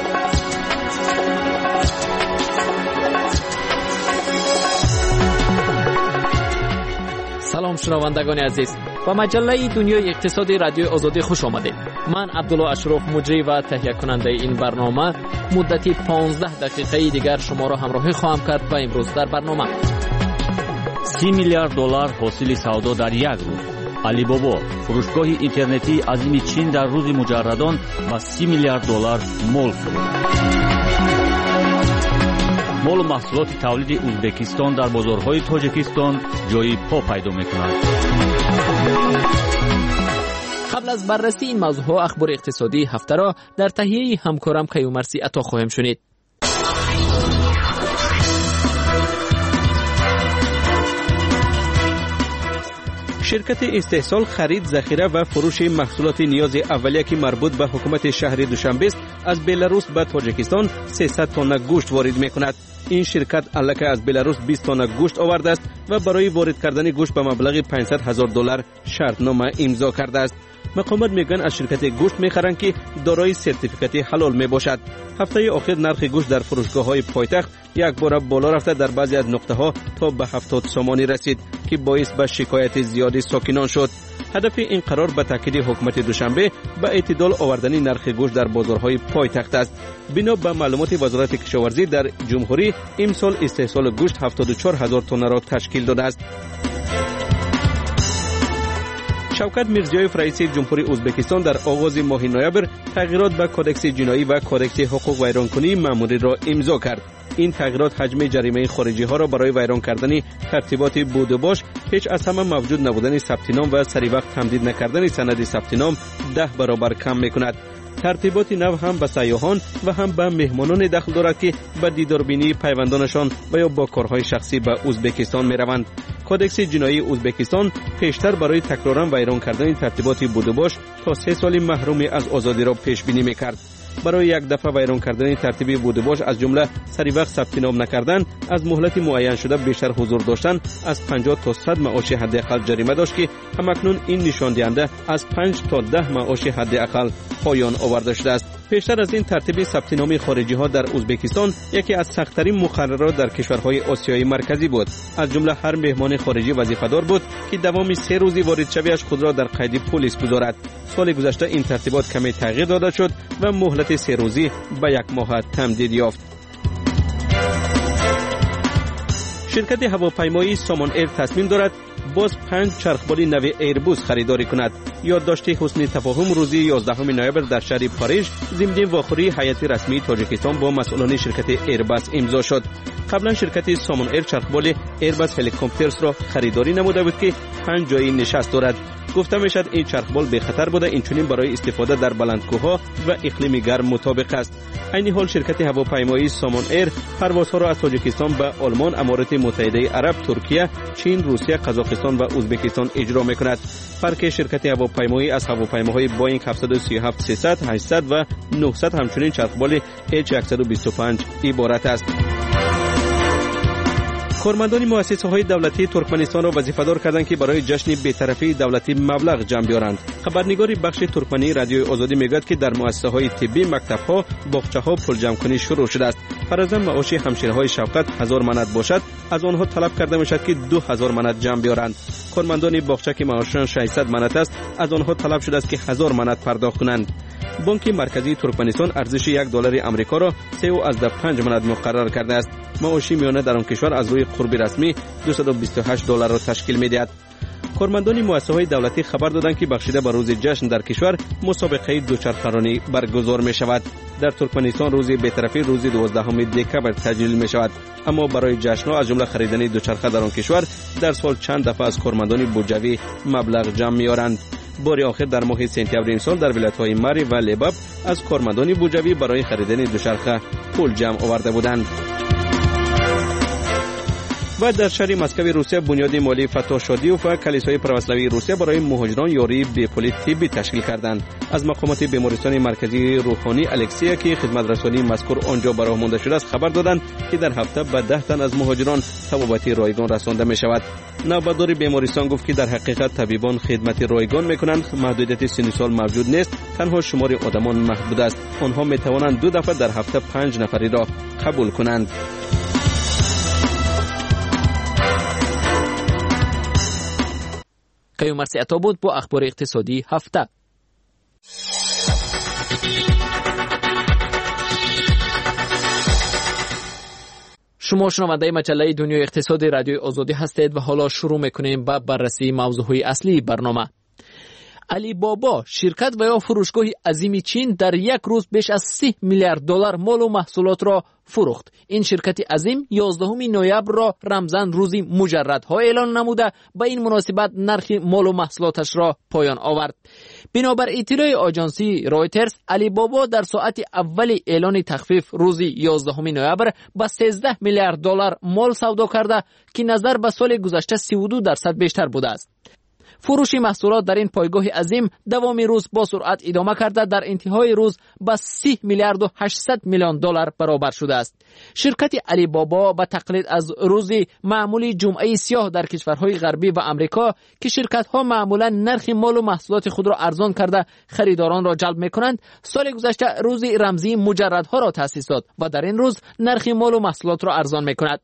سلام شنوندگان عزیز، با مجله دنیای اقتصادی رادیو آزادی خوش آمدید. من عبدالله اشرف مجری و تهیه کننده این برنامه مدتی پانزده دقیقه دیگر شما را همراهی خواهم کرد و امروز در برنامه سی میلیارد دلار حاصل سودا در یک روز. علی بابا فروشگاه اینترنتی عظیم چین در روز مجردان با سی میلیارد دلار مول فروخت. مول و محصولات تولید ازبکستان در بازارهای تاجیکستان جای پا پیدا می‌کند. قبل از بررسی این موضوع اخبار اقتصادی هفته را در تهیه همکارم کیومرثی عطا خواهیم شنید. شرکت استحصال خرید، ذخیره و فروش محصولات نیاز اولیه که مربوط به حکومت شهر دوشنبه است از بلاروس به تاجیکستان سیصد تن گوشت وارد می‌کند. این شرکت الکی از بلاروس بیست تن گوشت آورده است و برای وارد کردن گوشت به مبلغ پانصد هزار دلار شرطنامه امضا کرده است. مقامات میگن از شرکت گوشت میخرند که دارای سرتیفیکات حلال میباشد. هفته اخیر نرخ گوشت در فروشگاه‌های پایتخت یک بار بالا رفته در بعضی از نقطه‌ها تا به هفتاد سومانی رسید که باعث به شکایت زیادی ساکنان شد. هدف این قرار به تاکید حکومت دوشنبه به اعتدال آوردن نرخ گوشت در بازارهای پایتخت است. بنا به معلومات وزارت کشاورزی در جمهوری امسال استحصال گوشت هفتاد و چهار هزار تن را تشکیل داده است. شوکت میرزیویف رئیس جمهوری ازبکستان در آغاز ماه نوامبر تغییرات به کودکس جنایی و کودکس حقوق ویرانکنی معمولی را امضا کرد. این تغییرات حجم جریمه خارجی ها را برای ویران کردن ترتیبات بود و باش، پیش از همه موجود نبودن ثبت نام و سری وقت تمدید نکردن سند ثبت نام ده برابر کم میکند. ترتیبات نو هم به سیاحان و هم به مهمانان دخل دارد که به دیداربینی پیوندانشان و یا با کارهای شخصی به ازبکستان می روند. کودکس جنایی ازبکستان پیشتر برای تکرارا ویران کردن ترتیبات بود و باش تا سه سال محرومی از آزادی را پیش بینی می کرد. برای یک دفعه ویران کردن ترتیبی بود و باش از جمله سری وقت ثبت نام نکردن، از مهلت معین شده بیشتر حضور داشتن، از پنجاه تا صد معاش حداقل جریمه داشت که همکنون این نشان دهنده از پنج تا ده معاش حداقل پایان آورده شده است. پیشتر از این ترتیب ثبت نام خارجی ها در ازبکستان یکی از سخت‌ترین مقررات در کشورهای آسیای مرکزی بود. از جمله هر مهمان خارجی وظیفه‌دار بود که دوام سه روزی وارد شویش خود را در قید پلیس گذارد. سال گذشته این ترتیبات کمی تغییر داده شد و مهلت سه روزی به یک ماه تمدید یافت. شرکت هواپیمایی سامان ایر تصمیم دارد باز پنج چرخبال نو ایربوس خریداری کند. یادداشت حسن تفاهم روز یازدهم نوامبر در شهر پاریژ ضمن واخوری هیئت رسمی تاجیکستان با مسئولان شرکت ایرباس امضا شد. قبلا شرکت سامان ایر چرخبال ایرباس هلیکوپترز را خریداری نموده بود که پنج جای نشست دارد. گفته میشد این چرخبال به خطر بوده، اینچنین برای استفاده در بلندکوها و اقلیم گرم مطابق است. عین حال شرکت هواپیمایی سامان ایر پروازها را از تاجیکستان به آلمان، امارات متحده عرب، ترکیه، چین، روسیه، قزاقستان و ازبکستان اجرا میکند. فرق شرکت هواپیمایی از هواپیماهای بوئینگ هفتصد و سی و هفت سیصد، هشتصد و نهصد همچنین چرخبال اچ صد و بیست و پنج عبارت است. کارمندان مؤسسه‌های دولتی ترکمنستان را وظیفه‌دار کردند که برای جشن بی‌طرفی دولتی مبلغ جمع بیارند. خبرنگار بخش ترکمنی رادیوی آزادی میگوید که در مؤسسه‌های طبی، مکتب‌ها، باغچه‌ها پول جمع کنی شروع شده است. فرضاً معاش همشیره‌های شوکت هزار منات باشد، از آنها طلب کرده میشد که دو هزار منات جمع بیارند. کارمندان باغچه که معاششان ششصد منات است، از آنها طلب شده است که هزار منات پرداخت کنند. بانک مرکزی ترکمنستان ارزش یک دلار آمریکا را سه و از پنج منات مقرر کرده است. معاش میانه در آن کشور از روی قرب رسمی دویست و بیست و هشت دلار را تشکیل می‌دهد. کارمندان مؤسسه‌های دولتی خبر دادند که بخشیده به روز جشن در کشور مسابقه دوچرخه‌رانی برگزار می‌شود. در ترکمنستان روز بی‌طرفی روز دوازدهم دکامبر تجلیل می‌شود، اما برای جشن‌ها از جمله خریدن دوچرخه در آن کشور در سال چند دفعه از کارمندان بودجوی مبلغ جمع می‌آورند. بار آخر در ماه سپتامبر امسال در ولایت‌های مری و لباب از کارمندان بودجوی برای خریدن دوچرخه پول جمع آورده بودند. و در شهر مسکو روسیه بنیاد مالی فتح شادیوف و کلیسای پروسلاوی روسیه برای مهاجران یاری به‌پولی طبی تشکیل کردند. از مقامات بیمارستان مرکزی روحانی الکسیا که خدمت رسانی مذکور آنجا براه مانده شده است خبر دادند که در هفته به ده تن از مهاجران طبابتی رایگان رسانده می شود. نوبتدار بیمارستان گفت که در حقیقت طبیبان خدمت رایگان میکنند، محدودیت سن سال موجود نیست، تنها شمار آدمان محدود است. آنها می توانند دو دفعه در هفته پنج نفری را قبول کنند. کیومرثی عطا بود با اخبار اقتصادی هفته. شما شنونده مجله دنیای اقتصادی رادیوی آزادی هستید و حالا شروع میکنیم با بررسی موضوعهای اصلی برنامه. علی بابا شرکت و یا فروشگاه عظیم چین در یک روز بیش از سی میلیارد دلار مال و محصولات را فروخت. این شرکت عظیم یازدهم نوامبر را رمزاً روزی مجردها اعلان نموده به این مناسبت نرخ مال و محصولاتش را پایان آورد. بنابر اطلاع آژانسی رویترز، علی بابا در ساعت اول اعلان تخفیف روزی یازدهم نوامبر با سیزده میلیارد دلار مال سودا کرده که نظر به سال گذشته سی و دو درصد بیشتر بوده است. فروش محصولات در این پایگاه عظیم دوام روز با سرعت ادامه کرده در انتهای روز با سی میلیارد و هشتصد میلیون دلار برابر شده است. شرکت علی بابا به تقلید از روز معمولی جمعه سیاه در کشورهای غربی و امریکا که شرکت‌ها معمولا نرخ مال و محصولات خود را ارزان کرده خریداران را جلب می‌کنند، سال گذشته روز رمزی مجردها را تأسیس داد و در این روز نرخ مال و محصولات را ارزان می‌کند.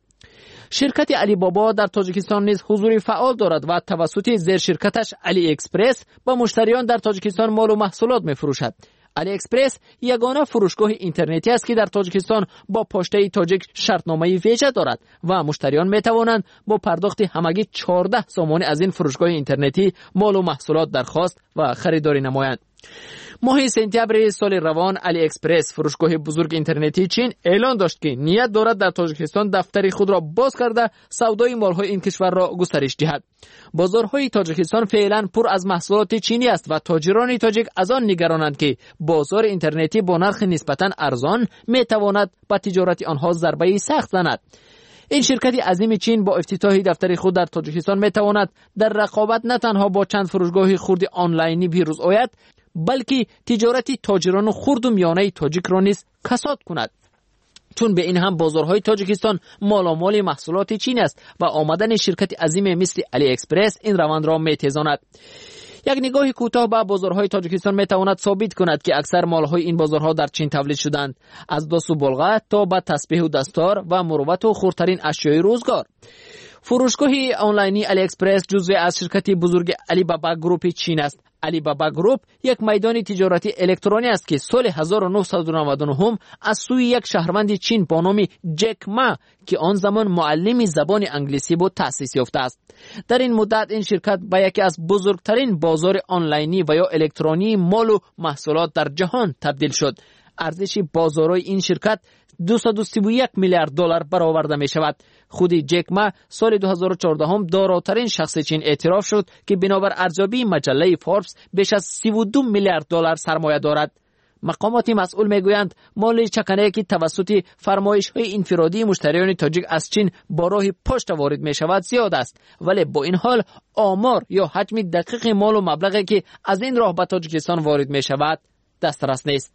شرکت علی بابا در تاجیکستان نیز حضور فعال دارد و توسط زیر شرکتش علی اکسپرس با مشتریان در تاجیکستان مال و محصولات می‌فروشد. علی اکسپرس یگانه فروشگاه اینترنتی است که در تاجیکستان با پشته تاجیک شرطنامه ویژه دارد و مشتریان می‌توانند با پرداخت همگی چهارده سامانه از این فروشگاه اینترنتی مال و محصولات درخواست و خریداری نمایند. ماه سپتامبر سال روان علی اکسپرس فروشگاه بزرگ اینترنتی چین اعلان داشت که نیت دارد در تاجیکستان دفتر خود را باز کرده سودای مال‌های این کشور را گسترش دهد. بازارهای تاجیکستان فعلا پر از محصولات چینی است و تاجران تاجیک از آن نگرانند که بازار اینترنتی با نرخ نسبتاً ارزان میتواند به تجارت آنها ضربه سخت زند. این شرکت عظیم چین با افتتاح دفتر خود در تاجیکستان میتواند در رقابت نه تنها با چند فروشگاه خرد آنلاینی پیروز آید، بلکه تجارت تاجران خرد و میانه تاجیک را نیز کساد کند، چون به این هم بازارهای تاجیکستان مالامال محصولات چین است و آمدن شرکت عظیم مثل علی اکسپرس این روند را میتیزاند. یک نگاه کوتاه به بازارهای تاجیکستان میتواند ثابت کند که اکثر مالهای این بازارها در چین تولید شدند، از داس و بلغه تا به تسبیح و دستار و مروت و خردترین اشیای روزگار. فروشگاه آنلاینی علی اکسپرس جزو از شرکت بزرگ علی بابا گروپ چین است. علی بابا گروپ یک میدان تجارتی الکترونی است که سال هزار و نهصد و نود و نه از سوی یک شهروند چین با نام جک ما که آن زمان معلم زبان انگلیسی بود تأسیس یافته است. در این مدت این شرکت به یکی از بزرگترین بازار آنلاینی و یا الکترونی مال و محصولات در جهان تبدیل شد. ارزش بازارهای این شرکت دویست و سی و یک میلیارد دلار برآورده می شود. خود جک ما سال دو هزار و چهارده هم داراترین شخص چین اعتراف شد که بنابر ارزیابی مجله فوربس بیش از سی و دو میلیارد دلار سرمایه دارد. مقامات مسئول میگویند مال چکنه که توسط فرمایش‌های انفرادی مشتریان تاجیک از چین با راه پشت وارد می شود زیاد است، ولی با این حال آمار یا حجم دقیق مال و مبلغی که از این راه به تاجیکستان وارد می شود دسترس نیست.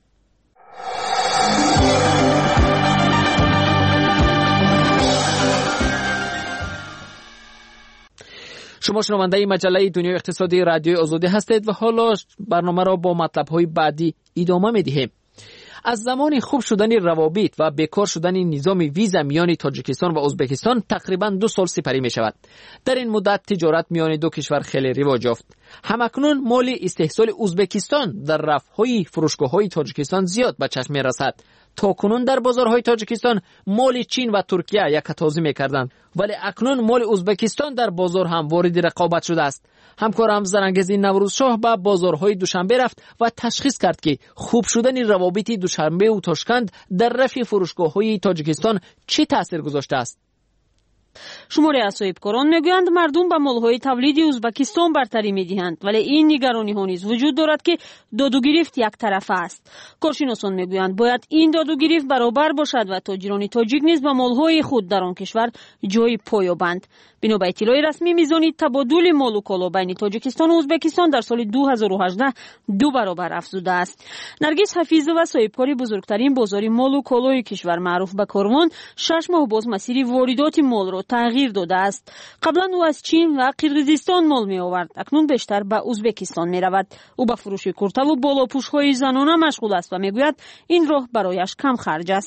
شما شنونده مجله دنیای اقتصادی رادیوی آزادی هستید و حالا برنامه را با مطلب‌های بعدی ادامه می‌دهیم. از زمان خوب شدن روابط و بیکار شدن نظام ویزا میان تاجیکستان و ازبکستان تقریباً دو سال سپری می شود. در این مدت تجارت میان دو کشور خیلی رواج یافت. همکنون مال استحصال ازبکستان در رفهای فروشگاه‌های تاجیکستان زیاد به چشم می‌رسد. تا کنون در بازارهای تاجیکستان مال چین و ترکیه یکتازی می‌کردند، ولی اکنون مال ازبکستان در بازار هم وارد رقابت شده است. همکارم زرنگزی نوروزشاه به بازارهای دوشنبه رفت و تشخیص کرد که خوب شدن روابط دوشنبه و تاشکند در رفع فروشگاه‌های تاجیکستان چه تأثیر گذاشته است. шумори аз соҳибкорон мегӯянд мардум ба молҳои тавлиди ӯзбекистон бартарӣ медиҳанд, вале ин нигарониҳо низ вуҷуд дорад, ки додугирифт яктарафа аст. коршиносон мегӯянд бояд ин додугирифт баробар бошад ва тоҷирони тоҷик низ ба молҳои худ дар он кишвар ҷойи по ёбанд. бино ба иттилои расмӣ мизони табодули молу коло байни тоҷикистону ӯзбекистон дар соли ду ҳазору ҳаждаҳ ду баробар афзудааст. наргиз ҳафизова соҳибкори бузургтарин бозори молу колои кишвар маъруф ба корвон шаш моҳ боз масири воридоти молро тағйир додааст. қаблан ӯ аз чин ва қирғизистон мол меовард, акнун бештар ба ӯзбекистон меравад. ӯ ба фурӯши куртаву болопӯшҳои занона машғул аст ва мегӯяд ин роҳ барояш камхарҷ аст.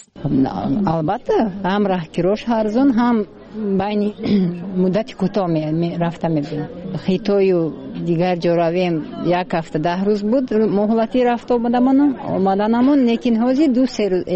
албатта ҳам раҳкирош арзон, ҳам байни муддати кӯтоҳ рафта мебинем. хитою дигар ҷо равем як ҳафта даҳ рӯз буд моҳлати рафта омаданамон, лекин ҳозир ду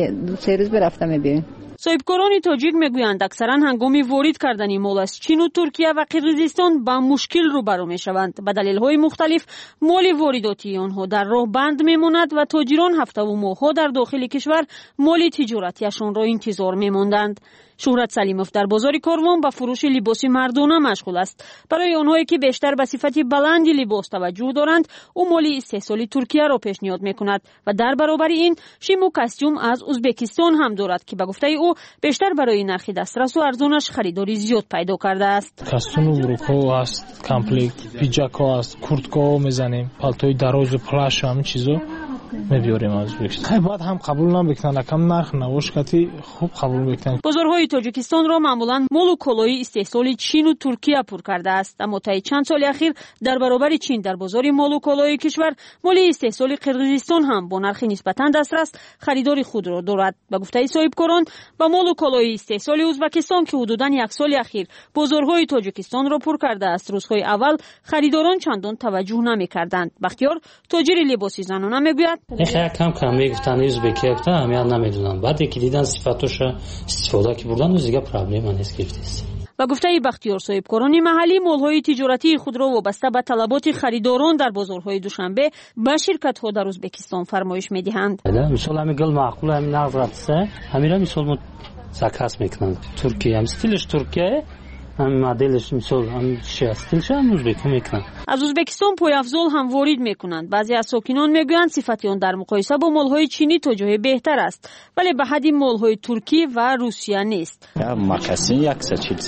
се рӯз рафта мебинем. соҳибкорони тоҷик мегӯянд аксаран ҳангоми ворид кардани мол аз чину туркия ва қирғизистон ба мушкил рӯбарӯ мешаванд. ба далелҳои мухталиф моли воридотии онҳо дар роҳ банд мемонад ва тоҷирон ҳафтаву моҳҳо дар дохили кишвар моли тиҷоратиашонро интизор мемонданд. шуҳрат салимов дар бозори корвон ба фурӯши либоси мардона машғул аст. барои онҳое ки бештар ба сифати баланди либос таваҷҷӯҳ доранд, ӯ моли истеҳсоли туркияро пешниҳод мекунад ва дар баробари ин шиму костюм аз ӯзбекистон ҳам дорад, ки ба гуфтаи ӯ бештар барои нархи дастрасу арзонаш харидори зиёд пайдо кардааст. костюму бурукҳо аст, комплект пиҷакҳо аст, курткаҳо мезанем, палтои дарозу плашу ҳамин чизо мебиёрем аз Ӯзбекистон. Хай баъд ҳам қабул намекунанд, акам нарх навошкати хуб қабул мекунанд. бозорҳои тоҷикистонро маъмулан молу колои истеҳсоли чину туркия пур кардааст, аммо таи чанд соли ахир дар баробари чин дар бозори молу колои кишвар моли истеҳсоли қирғизистон ҳам бо нархи нисбатан дастрас харидори худро дорад. ба гуфтаи соҳибкорон ба молу колои истеҳсоли ӯзбекистон ки ҳудудан як соли ахир бозорҳои тоҷикистонро пур кардааст, рӯзҳои аввал харидорон чандон таваҷҷӯҳ намекарданд. бахтиёр тоҷири либоси занона мегӯяд нехая кам кам мегуфтан ӯзбекия гуфтан ҳамеяд намедонам, баъде ки дидан сифатоша истифода ки бурдан ӯзига проблема нест гирифтест. ба гуфтаи бахтиёр соҳибкорони маҳаллӣ молҳои тиҷоратии худро вобаста ба талаботи харидорон дар бозорҳои душанбе ба ширкатҳо дар ӯзбекистон фармоиш медиҳанд. мисол ҳами гул маъқул ҳами нағз ратса ҳамира мисол мо заказ мекунанд. туркия ҳам стилиш туркия ҳамин моделиш мисол ҳамин стилш ҳам ӯзбекӣ мекунанд. аз ӯзбекистон пойафзол ҳам ворид мекунанд. баъзе аз сокинон мегӯянд сифати он дар муқоиса бо молҳои чинӣ то ҷоҳе беҳтар аст, вале ба ҳадди молҳои туркӣ ва русия нест. макасин яксад чил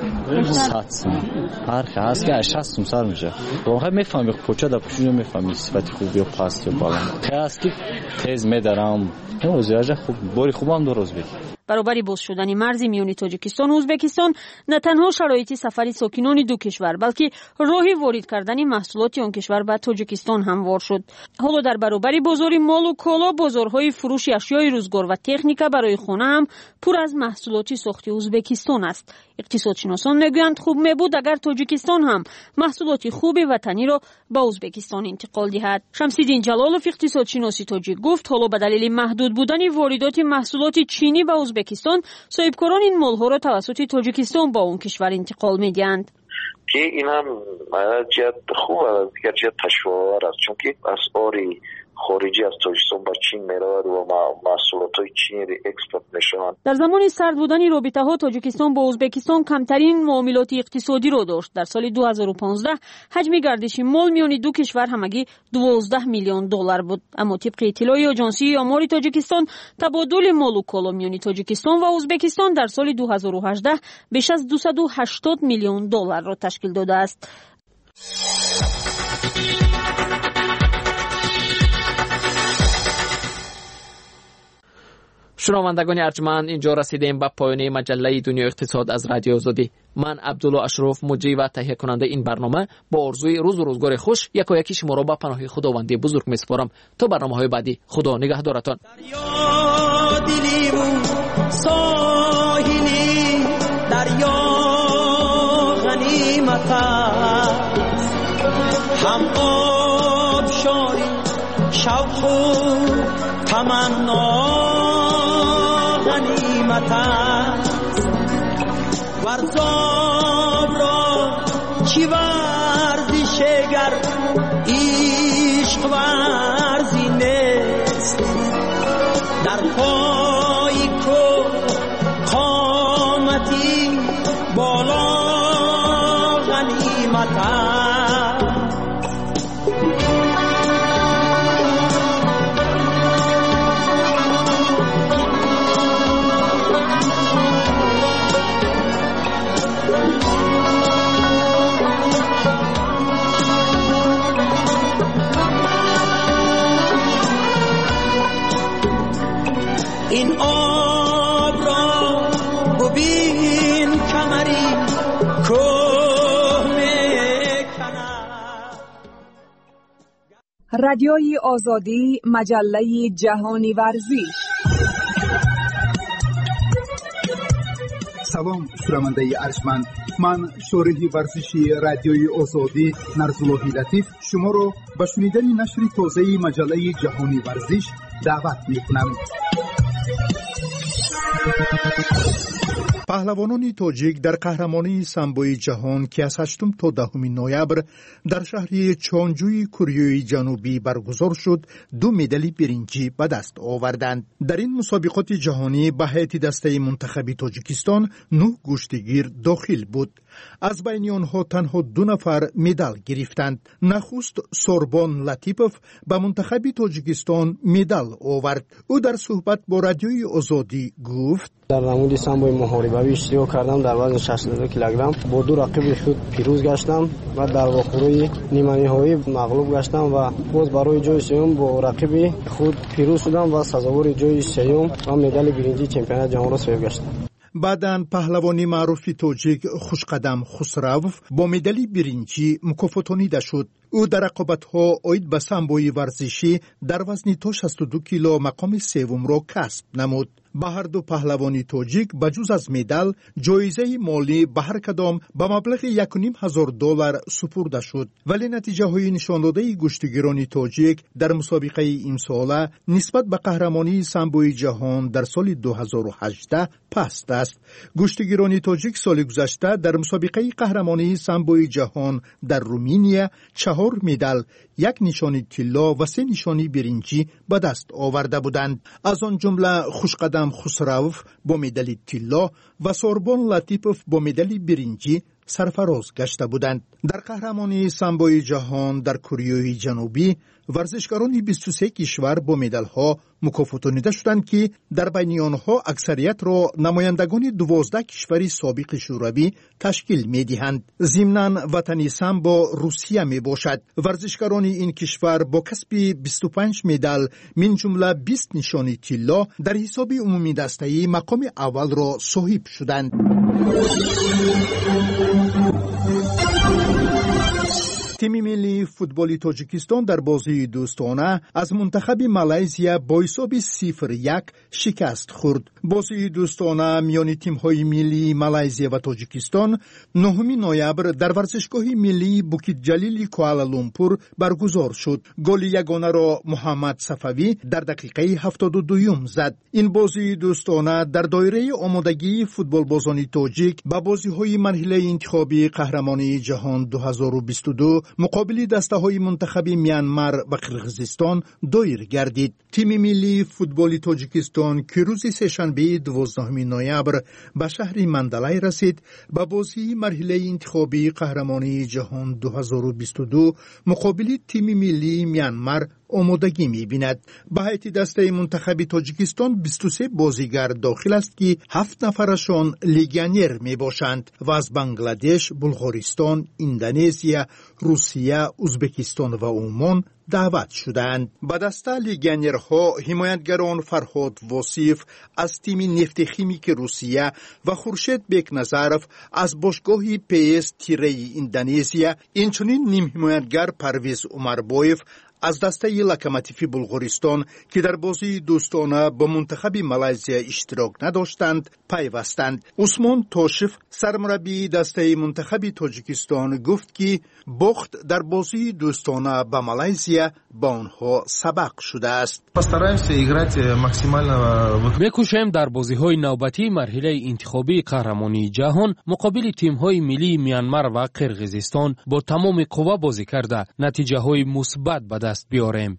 сад сум ҳархи ҳаст ки шаст сум сар меша. воқеъ мефаҳми поча дар пӯшида мефаҳми сифати хуб ё паст ё баланд. хест ки тез медарам ӯзиаҷа хуб бори хубам дор ӯзбек. баробари боз шудани марзи миёни тоҷикистону ӯзбекистон на танҳо шароити сафари сокинони ду кишвар, балки роҳи ворид кардани маҳсулоти он кишвар ба тоҷикистон ҳамвор шуд. ҳоло дар баробари бозори молу коло, бозорҳои фурӯши ашёи рӯзгор ва техника барои хона ҳам пур аз маҳсулоти сохти ӯзбекистон аст. иқтисодшиносон мегӯянд хуб мебуд агар тоҷикистон ҳам маҳсулоти хуби ватаниро ба ӯзбекистон интиқол диҳад. шамсиддин ҷалолов иқтисодшиноси тоҷик гуфт ҳоло ба далели маҳдуд будани воридоти маҳсулоти чинӣ ба ӯзбекистон соҳибкорон ин молҳоро тавассути тоҷикистон ба он кишвар интиқол медиҳанд. ки ин ҳам ҷиҳат хуб аст, дигар ҷиҳат ташвиқовар аст, чунки асъори хориҷӣ аз тоҷикистон ба чин меравад ва маҳсулотҳои чини экспорт мешаванд. дар замони сард будани робитаҳо тоҷикистон бо ӯзбекистон камтарин муомилоти иқтисодиро дошт. дар соли ду ҳазору понздаҳ ҳаҷми гардиши мол миёни ду кишвар ҳамагӣ дувоздаҳ миллион доллар буд. аммо тибқи иттилои оҷонсии омори тоҷикистон табодули молу коло миёни тоҷикистон ва ӯзбекистон дар соли ду ҳазору ҳаждаҳ беш аз дусаду ҳаштод миллион долларро ташкил додааст. шунавандагони арҷманд, инҷо расидем ба поёни маҷаллаи Дунёи иқтисод аз Радиои Озодӣ. ман Абдулло Ашроф, муҷрӣ ва таҳиякунандаи ин барнома, бо орзуи рӯзу рӯзгори хуш якояки шуморо ба паноҳи худованди бузург месупорам. то барномаҳои баъдӣ, худо нигаҳдоратон. هم آب شاری شوق و تمنا غنیمت است ورزاب را چی ورزش گر عشق ورزی نیست در پای کو قامتی با عظمتم این آب را ببین کمری کوه میکند. رادیوی آزادی، مجله جهانی ورزش. سلام شنونده ارجمند، من شارح ورزشی رادیوی آزادی نرزالله لطیف شما را به شنیدن نشر تازه مجله جهانی ورزش دعوت می‌کنم. پهلوانان تاجیک در قهرمانی سامبوی جهان که از هشتم تا دهم نوامبر در شهر چانجوی کره جنوبی برگزار شد دو مدال برنجی به دست آوردند. در این مسابقات جهانی به هیئت دسته منتخب تاجیکستان نه گشتگیر داخل بود. از بین آنها تنها دو نفر مدال گرفتند. نخست سوربون لطیپوف به منتخب تاجیکستان مدال آورد. او در صحبت با رادیوی آزادی گفت: در نمود سامبوی محاربوی اشتراک کردم. در وزن شصت و دو کیلوگرم با دو رقیب خود پیروز گشتم و در واخوری نیمه نهایی مغلوب گشتم و باز برای جای سوم با رقیب خود پیروز شدم و سزاوار جای سوم و مدال برنجی چمپیونات جهان را صاحب گشتم. بعداً پهلوانی معروف تاجیک خوشقدم خسروف با مدال برنجی مکافاتانیده شد. او در رقابت‌ها عاید به سامبوی ورزشی در وزن تا شصت و دو کیلو مقام سوم را کسب نمود. به هر دو پهلوانی تاجیک بجز از مدال جایزه مالی به هر کدام به مبلغ یک و نیم هزار دلار سپرده شد. ولی نتیجه های نشان داده گشتگیران تاجیک در مسابقه این ساله نسبت به قهرمانی سامبوی جهان در سال دو هزار و هجده پست است. گشتگیران تاجیک سال گذشته در مسابقه قهرمانی سامبوی جهان در رومانیا چهار مدال، یک نشانی طلا و سه نشانی برنجی به دست آورده بودند. از آن جمله خوشقدم خسروف با مدال طلا و سوربون لطیپوف با مدال برنجی سرفراز گشته بودند. در قهرمانی سامبوی جهان در کره جنوبی ورزشکاران بیست و سه کشور با مدال‌ها مکافاتانیده شدند که در بین آنها اکثریت را نمایندگان دوازده کشور سابق شوروی تشکیل می‌دهند. ضمناً وطن سامبو روسیه میباشد. ورزشکاران این کشور با کسب بیست و پنج مدال من جمله بیست نشانی طلا در حساب عمومی دسته مقام اول را صاحب شدند. تیم ملی فوتبال تاجیکستان در بازی دوستانه از منتخب مالزیا با حساب صفر یک شکست خورد. بازی دوستانه میان تیم‌های ملی مالزیا و تاجیکستان نهم نوامبر در ورزشگاه ملی بوکیت جلیل کوالالامپور برگزار شد. گل یگانه را محمد صفوی در دقیقه هفتاد و دو زد. این بازی دوستانه در دایره آمادگی فوتبال بازان تاجیک به بازی‌های مرحله انتخابی قهرمانی جهان دو هزار و بیست و دو مقابل دسته‌های منتخب میانمار و قرقیزستان دایر گردید. تیم ملی فوتبال تاجیکستان که روز سه‌شنبه دوازدهم نوامبر به شهر مندلای رسید به بازی مرحله انتخابی قهرمانی جهان دو هزار و بیست و دو مقابل تیم ملی میانمار آمادگی می‌بیند. به هیئت دسته منتخب تاجیکستان بیست و سه بازیگر داخل است که هفت نفرشان لیگانیر میباشند و از بنگلادش، بلغارستان، اندونزیا، روسیه، ازبکستان و عمان دعوت شدند. به دسته لیگانیرها حمایتگران فرهاد واصف از تیم نفت خیمیک روسیه و خورشید بیکنظرف از باشگاه پی اس تیره اندونزیا، اینچنین نیم حمایتگر پرویز عمربایف از دسته لوکوموتیو بلغارستان که در بازی دوستانه با منتخب مالزیا اشتراک نداشتند پیوستند. عثمان توشف سرمربی دسته منتخب تاجیکستان گفت که باخت در بازی دوستانه با مالزیا با آنها سبق شده است. می‌کوشیم در بازی‌های نوبتی مرحله انتخابی قهرمانی جهان مقابل تیم‌های ملی میانمار و قرقیزستان با تمام قوا بازی کرده نتیجه‌های مثبت به دست بیاریم.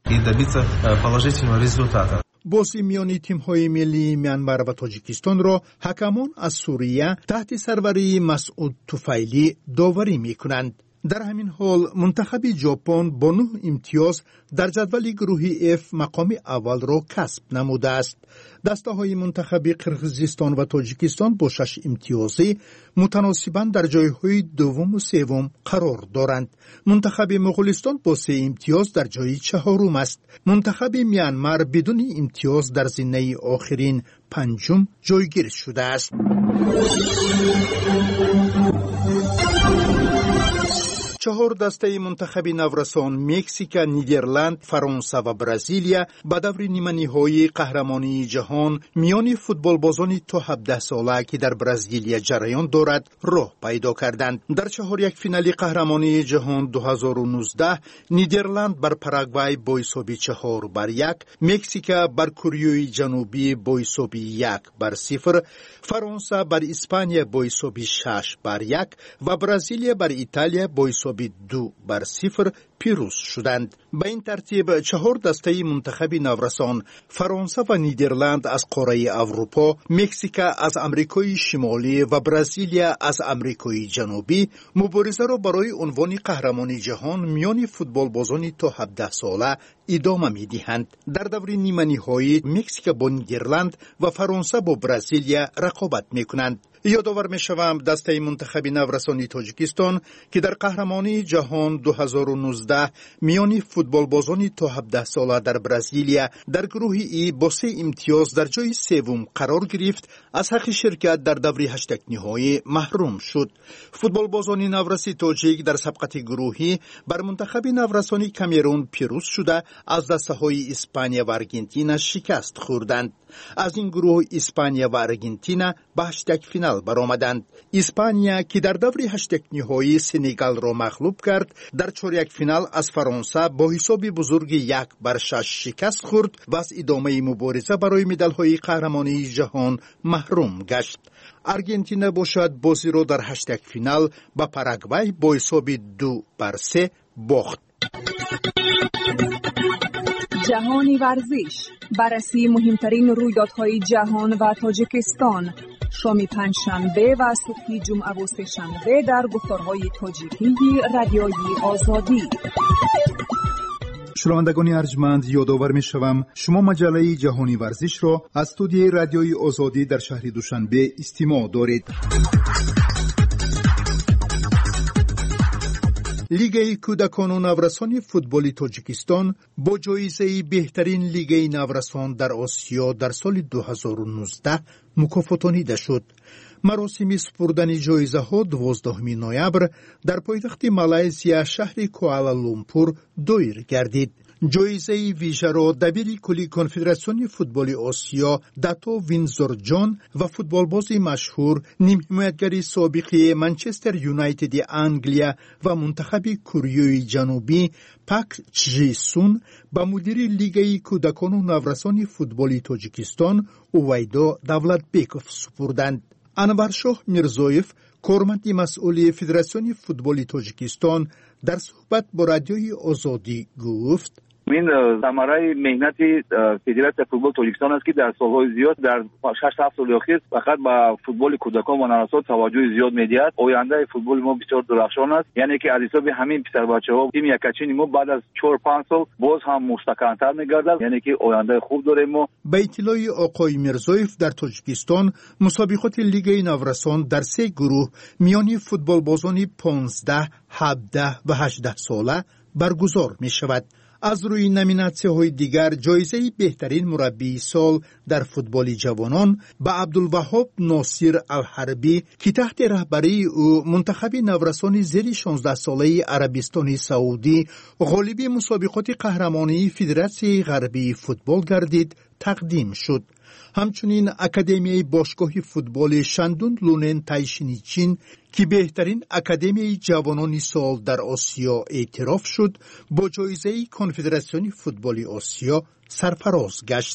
بازی میان تیم‌های ملی میانمار و تاجیکستان را حکمان از سوریه تحت سروری مسعود طفیلی داوری می‌کنند. در همین حال منتخب ژاپن با نه امتیاز در جدول گروهی F مقام اول را کسب نموده است. دسته های منتخب قرقیزستان و تاجیکستان با شش امتیازی متناسباً در جایهای دوم و سوم قرار دارند. منتخب مغولستان با سه امتیاز در جای چهارم است. منتخب میانمار بدون امتیاز در زینه آخرین پنجم جایگیر شده است. چهار دسته منتخب نورسان مکزیک، نیدرلند، فرانسه و برزیلیا به دور نیمه نهایی قهرمانی جهان میان فوتبال بازان تا هفده ساله که در برزیلیا جریان دارد راه پیدا کردند. در چهار یک فینال قهرمانی جهان دو هزار و نوزده نیدرلند بر پاراگوای با حساب چهار بر یک، مکزیک بر کره جنوبی با حساب یک بر صفر، فرانسه بر اسپانیا با حساب شش بر یک و برزیلیا بر ایتالیا با حساب دو بر صفر پیروز شدند. به این ترتیب چهار دسته منتخب نورسان، فرانسه و نیدرلند از قاره اروپا، مکزیک از امریکای شمالی و برزیلیا از امریکای جنوبی مبارزه را برای عنوان قهرمانی جهان میان فوتبال بازان تا هفده ساله ادامه می‌دهند. در دور نیمه نهایی مکزیک با نیدرلند و فرانسه با برزیلیا رقابت می‌کنند. یادآور می‌شوم دسته منتخب نورسانی تاجیکستان که در قهرمانی جهان دو هزار و نوزده میان فوتبال بازان تا هفده ساله در برزیلیا در گروه ای با سه امتیاز در جای سوم قرار گرفت، از حق شرکت در دور هشت نهایی محروم شد. فوتبال بازان نورسی تاجیک در سبقت گروهی بر منتخب نورسانی کامرون پیروز شده از دسته‌های اسپانیا و آرژانتین شکست خوردند. از این گروه اسپانیا و آرژانتین به هشت فینال برآمدند. اسپانیا که در دور هشت نهایی سنگال را مغلوب کرد، در چهار فینال از فرانسه با حساب بزرگ یک بر شش شکست خورد و از ادامه مبارزه برای مدال‌های قهرمانی جهان محروم گشت. آرژانتین باشد بازی را در هشت فینال با پاراگوای با حساب دو بر سه باخت. جهانی ورزش، بررسی مهمترین رویدادهای جهان و تاجیکستان، شام پنجشنبه و صبح جمعه و سه‌شنبه در گفتارهای تاجیکی رادیوی آزادی. شنوندگان ارجمند، یادآور می‌شوم شما مجله جهانی ورزش را از استودیوی رادیوی آزادی در شهر دوشنبه استماع دارید. لیگ کودکان و نورسان فوتبال تاجیکستان با جایزه بهترین لیگ نورسان در آسیا در سال دو هزار و نوزده مکافاتانیده شد. مراسم سپردن جایزه ها دوازدهم نوامبر در پایتخت مالایزیا شهر کوالالامپور دایر گردید. جایزه ویژه را دبیر کلی کنفدراسیون فوتبال آسیا داتا وینزور جان و فوتبالباز مشهور نیم حمایتگر سابق منچستر یونایتد انگلیا و منتخب کره جنوبی پاک چجی سون با مدیر لیگ کودکان و نورسان فوتبال تاجیکستان اویدا دولتبکوف سپردند. انورشاه میرزویف کارمند مسئول فدراسیون فوتبال تاجیکستان در صحبت با رادیوی آزادی گفت: این ثمره مهنت فدراسیون فوتبال تاجیکستان است که در سالهای زیاد در شش هفت سال اخیر فقط با فوتبال کودکان و نورسان توجه زیاد می‌دهد. آینده فوتبال ما بسیار درخشان است، یعنی که از حساب همین پسر بچه‌ها تیم یکچین ما بعد از چهار پنج سال باز هم مستحکم‌تر می‌گردد، یعنی که آینده خوب داریم. ما به اطلاع آقای میرزویف در تاجیکستان مسابقات لیگ نورسان در سه گروه میان فوتبال بازان پانزده، هفده و هجده ساله برگزار می‌شود. از روی نامیناسیون های دیگر جایزه بهترین مربی سال در فوتبال جوانان به عبدالوهاب ناصر الحربی که تحت رهبری او منتخب نورسان زیر شانزده ساله عربستان سعودی غالب مسابقات قهرمانی فدراسیون غربی فوتبال گردید تقدیم شد. همچنین اکادمی باشگاه فوتبال شندون لونن تایشینیچین که بهترین اکادمی جوانان سال در آسیا اعتراف شد با جایزه کنفدراسیون فوتبال آسیا سرفراز گشت.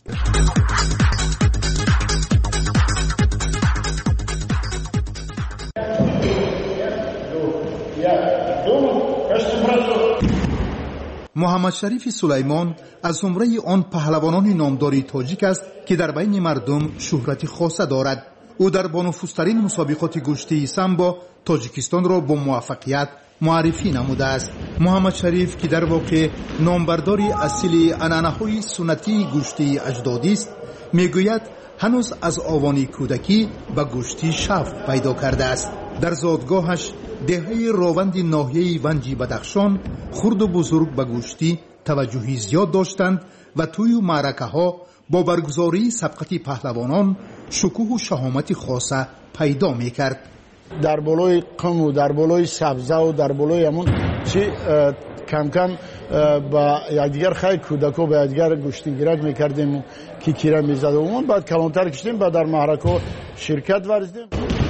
محمد شریف سلیمان از زمره آن پهلوانان نامدار تاجیک است که در بین مردم شهرت خاصه دارد. او در بانفوذترین مسابقات گشتی سامبا تاجیکستان را با موفقیت معرفی نموده است. محمد شریف که در واقع نامبرداری اصیل عنعنه‌های سنتی گوشتی اجدادی است، میگوید هنوز از آوان کودکی به گوشتی شوق پیدا کرده است. در زادگاهش دهه راوند ناحیه ونجی بدخشان خرد و بزرگ به گوشتی توجهی زیاد داشتند و توی معرکه ها با برگزاری سبقت پهلوانان شکوه و شهامت خاصه پیدا میکرد. در بالای قم و در بالای سبزه و در بالای همون چی کم کم با یکدیگر خیلی کودکو با یکدیگر گوشتیگیرک میکردیم که کیره میزدیم، بعد کلانتر کشتیم، بعد در معرکه شرکت ورزیدیم.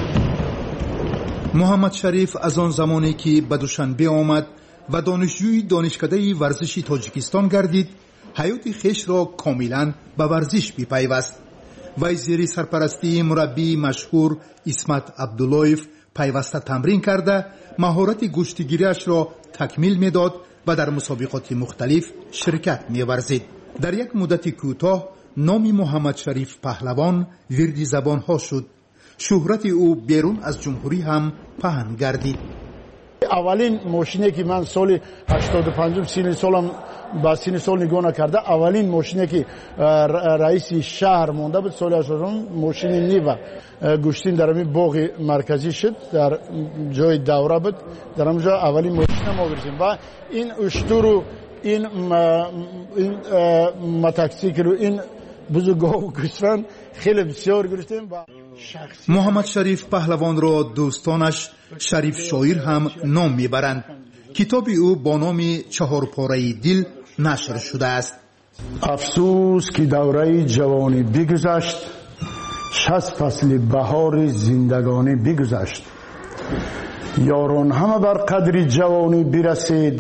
محمد شریف از آن زمانی که به دوشنبه آمد و دانشجوی دانشکده ورزشی تاجیکستان گردید، حیات خیش را کاملا به ورزش بپیوست. وی زیر سرپرستی مربی مشهور اسمت عبداللهیف پیوسته تمرین کرده مهارت گوشتگیریش را تکمیل میداد و در مسابقات مختلف شرکت می‌ورزید. در یک مدت کوتاه نام محمد شریف پهلوان ورد زبان‌ها شد. شهرت او بیرون از جمهوری هم پهن گردید. اولین ماشینی که من سال هشتاد و پنج سین سالم با سین سال نگاه نکرده، اولین ماشینی که رئیس شهر مونده بود سال هشتاد و پنج، ماشین نیو گوشتین در همین باغ مرکزی شد، در جای دوره بود، در همونجا اولین ماشین ما گرفتیم و این اشتر این این متاکسیکل و این بزرگاه و گوسفند خیلی بسیار گرفتیم. و محمد شریف پهلوان را دوستانش شریف شاعر هم نام میبرند. کتاب او با نام چهار پاره دل نشر شده است. افسوس که دوره جوانی بگذشت، شصت فصل بهار زندگانی بگذشت. یاران همه بر قدر جوانی برسید،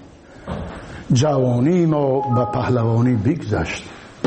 جوانی ما به پهلوانی بگذشت.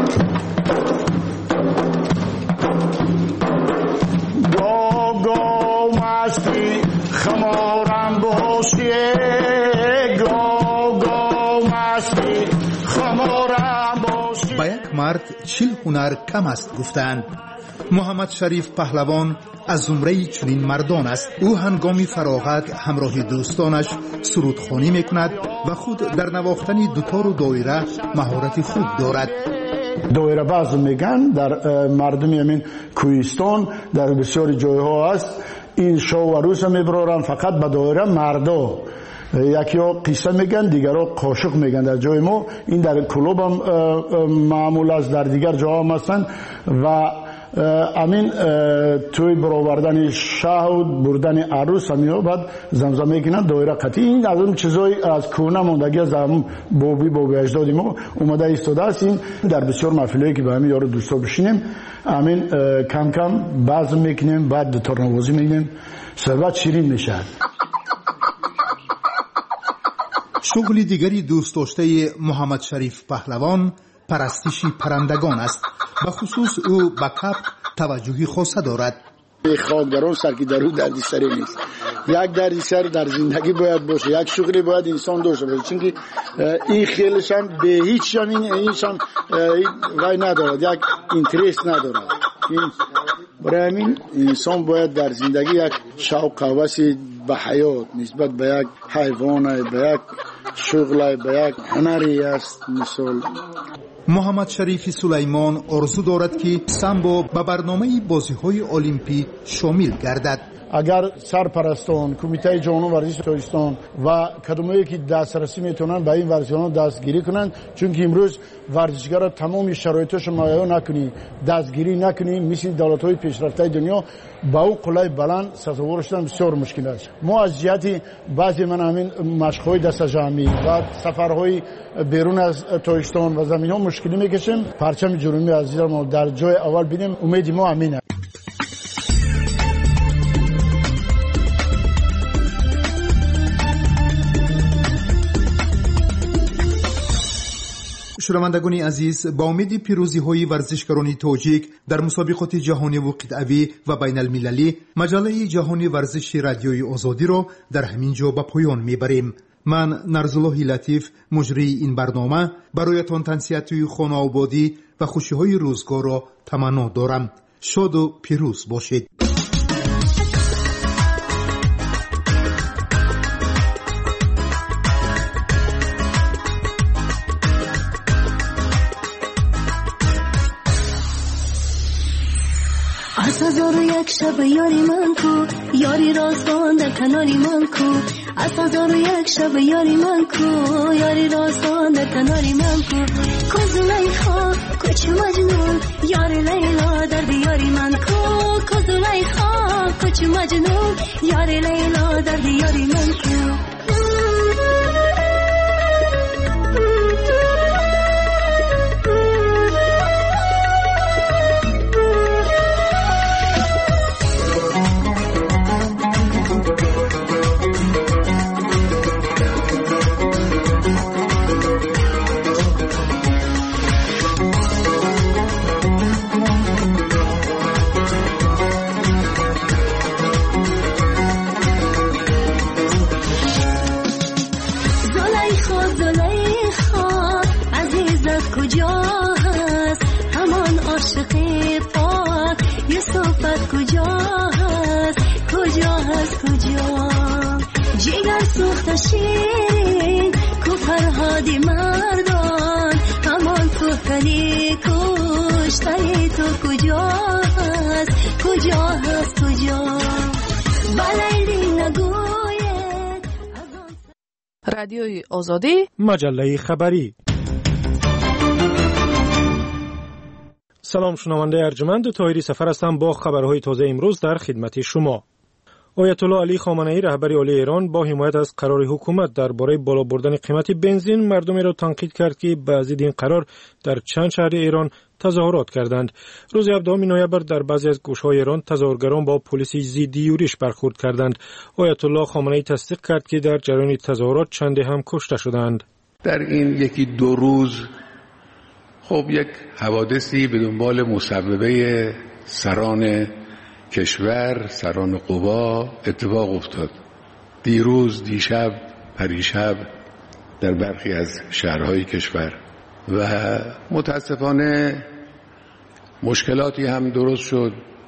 مستی خمارم باشیه گو گو مستی خمارم باشیه. با یک مرد چل هنر کم است گفتند. محمد شریف پهلوان از زمره چنین مردان است. او هنگام فراغت همراه دوستانش سرودخوانی میکند و خود در نواختن دوتار و دایره مهارت خوب دارد. دایره باز میگن در مردمی همین کوهستان در بسیاری جایها است. این شو و روز میبرارن فقط به دایره مردا، یکی ها قصه میگن، دیگر ها قاشق میگن. در جای ما این در کلوب هم معمول است، در دیگر جا هم هستن و امین توی برآوردن شهود بردن عروس همین بعد زمزمه میکنن دایره قطعی. این از اون چیزای از کونه موندگی از هم بابی بابی اجدادی ما اومده ایستاده است. این در بسیار محفلایی که به همین یارو دوستا بشینیم امین کم کم بزم میکنیم، بعد دوتار نوازی میکنیم، ثروت شیرین میشه. شغل دیگری دوست داشته محمد شریف پهلوان پرستش پرندگان است. به خصوص او به کبک توجهی خاصه دارد. خاکدران سر که در او دردسری نیست. یک دردسر در زندگی باید باشه، یک شغلی باید انسان داشته باشه، چون که این خیلیش هم به هیچ هم این اینش هم وای ندارد، یک اینترست ندارد. این برای همین انسان باید در زندگی یک شوق و هوسی به حیات نسبت به یک حیوان، به یک شغل، به یک هنری است. مثال محمد شریف سلیمان آرزو دارد که سامبو به برنامه بازی‌های المپی شامل گردد. اگر سرپرستان کمیته جهانی ورزش تاجیکستان و کدومایی که دسترسی میتونن به این ورزش‌ها دستگیری کنن، چون که امروز ورزشگرا تمام شرایطش مهیا نکنی، دستگیری نکنی، مثل دولت‌های پیشرفته دنیا با او قلای بلند سزاوار شدن بسیار مشکل است. ما از جهت بعضی من همین مشق‌های دست جمعی و سفرهای بیرون از تاجیکستان و زمین‌ها مشکلی میکشیم. پرچم جنوبی عزیزان ما در جای اول ببینیم، امید ما همینه. شنوندگان عزیز، با امید پیروزی های ورزشکاران تاجیک در مسابقات جهانی و قطعی و بین المللی، مجله جهانی ورزش رادیوی آزادی را در همین جا به پایان میبریم. من نرزالله لطیف مجری این برنامه برایتان تنصیحات خانه آبادی و خوشی های روزگار را تمنا دارم. شاد و پیروز باشید. هزار و یک شب یاری من کو، یاری راستان در کناری من کو. از هزار و یک شب یاری من کو، یاری راستان در کناری من کو. کوز لیخا کوچ مجنون، یاری لیلا در دیاری من کو. کوز لیخا کوچ مجنون، یاری لیلا در دیاری من کو. شیرین کو فرهادی مردان، همان سوختنی کشتنی تو کجا هست، کجا هست کجا بلیلی نگوید. رادیوی آزادی، مجله خبری. سلام شنونده ارجمند، طاهری سفر هستم با خبرهای تازه امروز در خدمت شما. آیت الله علی خامنه‌ای رهبر عالی ایران با حمایت از قرار حکومت درباره بالا بردن قیمت بنزین مردمی را تنقید کرد که به ضد این قرار در چند شهر ایران تظاهرات کردند. روز هفدهم نوامبر در بعضی از گوشه‌های ایران تظاهرگران با پلیس ضد یورش برخورد کردند. آیت الله خامنه‌ای تصدیق کرد که در جریان تظاهرات چندی هم کشته شدند. در این یکی دو روز خب یک حوادثی به دنبال مصوبه سران کشور، سران قوا اتفاق افتاد. دیروز، دیشب، پریشب در برخی از شهرهای کشور و متاسفانه مشکلاتی هم درست شد،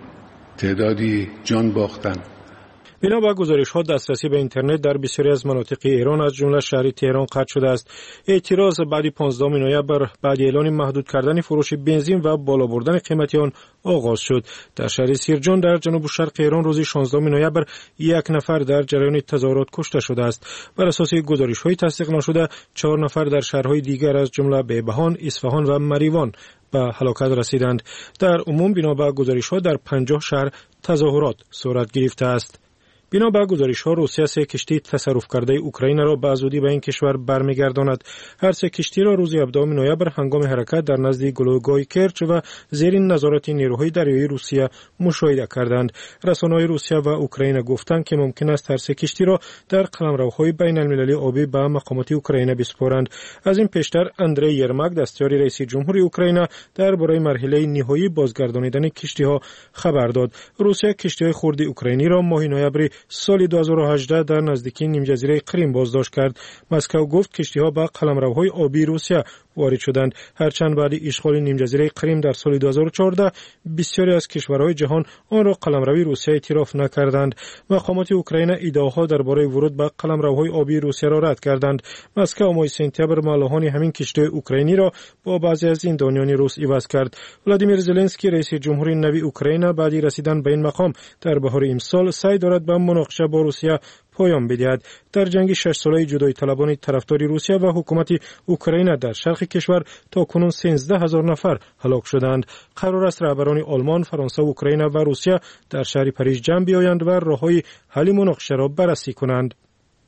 تعدادی جان باختن. بنا به گزارش‌ها دسترسی به اینترنت در بسیاری از مناطق ایران از جمله شهر تهران قطع شده است. اعتراض بعد پانزدهم نوامبر بعد اعلان محدود کردن فروش بنزین و بالا بردن قیمت آن آغاز شد. در شهر سیرجان در جنوب شرق ایران روز شانزدهم نوامبر یک نفر در جریان تظاهرات کشته شده است. بر اساس گزارش‌های تصدیق نشده چهار نفر در شهرهای دیگر از جمله بهبهان، اصفهان و مریوان به هلاکت رسیدند. در عموم بنا به گزارش‌ها در پنجاه شهر تظاهرات صورت گرفته است. بنا به گزارش‌ها روسیه سه کشتی تصرف کرده اوکراین را به زودی به این کشور برمیگرداند. هر سه کشتی را روز هفدهم نوامبر هنگام حرکت در نزد گلوگاه کرچ و زیر نظارت نیروهای دریایی روسیه مشاهده کردند. رسانه‌های روسیه و اوکراین گفتند که ممکن است هر سه کشتی را در قلمروهای بین المللی آبی به مقامات اوکراین بسپارند. از این پیشتر اندری یرماک دستیار رئیس جمهوری اوکراین درباره مرحله نهایی بازگردانیدن کشتی‌ها خبر داد. روسیه کشتی‌های خرد اوکراینی را ماه نوامبر سال دو هزار و هجده در نزدیکی نیم جزیره کریم بازداشت کرد. مسکو گفت کشتی‌ها به قلمروهای آبی روسیه وارد شدند. هرچند بعد اشغال نیم جزیره کریم در سال دو هزار و چهارده بسیاری از کشورهای جهان آن را قلمروی روسیه اعتراف نکردند. مقامات اوکراین ادعاها درباره ورود به قلمروهای آبی روسیه را رد کردند. مسکو ماه سپتامبر مالوهان همین کشتی اوکراینی را با بعضی از زندانیان روس عوض کرد. ولادیمیر زلنسکی رئیس جمهوری نوی اوکراین بعد رسیدن به این مقام در بهار امسال سعی دارد به مناقشه با روسیه پایان بدهد. در جنگ شش ساله جدایی طلبان طرفدار روسیه و حکومت اوکراین در شرق کشور تا کنون سیزده هزار نفر هلاک شدند. قرار است رهبران آلمان، فرانسه، اوکراین و روسیه در شهر پاریس جمع بیایند و راههای حل مناقشه را بررسی کنند.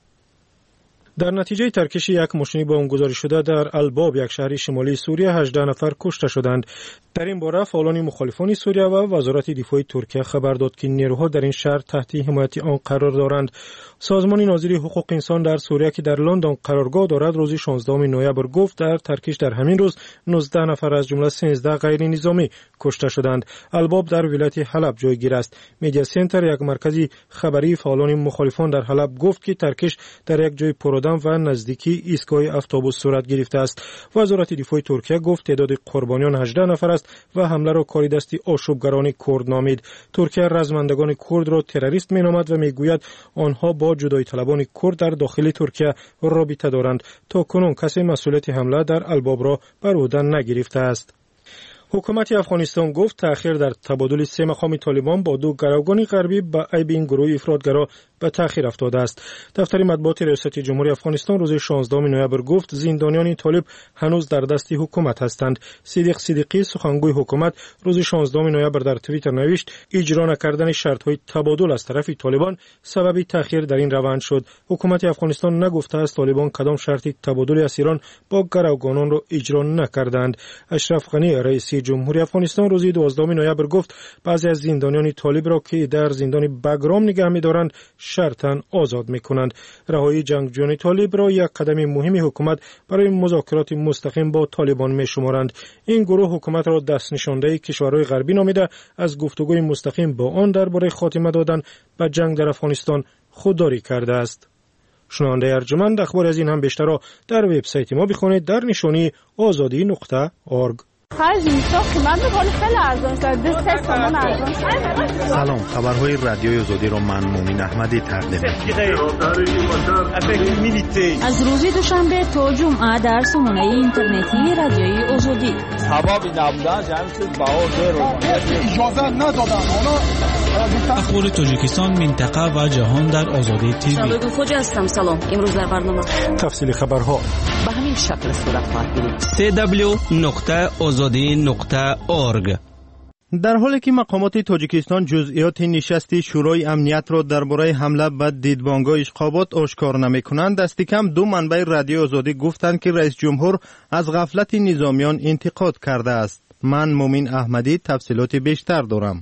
در نتیجه ترکش یک ماشین بمب گذاری شده در الباب، یک شهر شمالی سوریه، هجده نفر کشته شدند. در این باره فعالان مخالفان سوریه و وزارت دفاع ترکیه خبر داد که نیروها در این شهر تحت حمایت آن قرار دارند. سازمان ناظری حقوق انسان در سوریه که در لندن قرارگاه دارد روز شانزدهم نوامبر گفت در ترکش در همین روز نوزده نفر از جمله سیزده غیر نظامی کشته شدند. الباب در ولایت حلب جایگیر است. مدیا سنتر، یک مرکز خبری فعالان مخالفان در حلب، گفت که ترکش در یک جای پرآدم و نزدیکی ایستگاه اتوبوس صورت گرفته است. وزارت دفاع ترکیه گفت تعداد قربانیان هجده نفر است و حمله را کاری دستی آشوبگران کرد نامید. ترکیه رزمندگان کرد را تروریست مینامد و میگوید آنها با جدایی طلبان کرد در داخل ترکیه رابطه دارند. تا کنون کسی مسئولیت حمله در الباب را بر عهده نگرفته است. حکومت افغانستان گفت تأخیر در تبادل سه مقام طالبان با دو گروگان غربی به عیب این گروه افراطگرا به تأخیر افتاده است. دفتر مطبوعات ریاست جمهوری افغانستان روز شانزدهم نوامبر گفت زندانیان طالب هنوز در دست حکومت هستند. صدیق صدیقی سخنگوی حکومت روز شانزدهم نوامبر در توییتر نوشت اجرا نکردن شرط‌های تبادل از طرف طالبان سبب تأخیر در این روند شد. حکومت افغانستان نگفته است طالبان کدام شرط تبادل اسیران با گروگانان را اجرا نکردند. اشرف غنی رئیس جمهوری افغانستان روز دوازدهم نوامبر گفت بعضی از زندانیان طالب را که در زندان بگرام نگه می‌دارند شرطاً آزاد می‌کنند. رهایی جنگجویان طالب را یک قدم مهم حکومت برای مذاکرات مستقیم با طالبان می‌شمارند. این گروه حکومت را دست نشانده کشورهای غربی نامیده از گفتگوی مستقیم با آن درباره خاتمه دادن به جنگ در افغانستان خودداری کرده است. شنونده ارجمند اخبار از این هم بیشتر را در وبسایت ما بخوانید در نشانی آزادی نقطه اورگ. سلام، خبرهای رادیوی آزادی را من مومن احمدی تقدیم می‌کنم. از روز دوشنبه تا جمعه در سامانه اینترنتی رادیوی آزادی. سبب نبودن جمعیت باور رو اجازه ندادن. اخبار تاجیکستان، منطقه و جهان در آزادی تیوی. سلام خوج هستم. سلام. امروز در برنامه تفصیل خبرها به همین شکل صورت خواهد گرفت. دبلیو دبلیو دبلیو نقطه آزادی نقطه اورگ. در حالی که مقامات تاجیکستان جزئیات نشست شورای امنیت را درباره حمله به دیدبانگاه اشقابات آشکار نمی‌کنند، دست کم دو منبع رادیو آزادی گفتند که رئیس جمهور از غفلت نظامیان انتقاد کرده است. من مومن احمدی تفصیلات بیشتر دارم.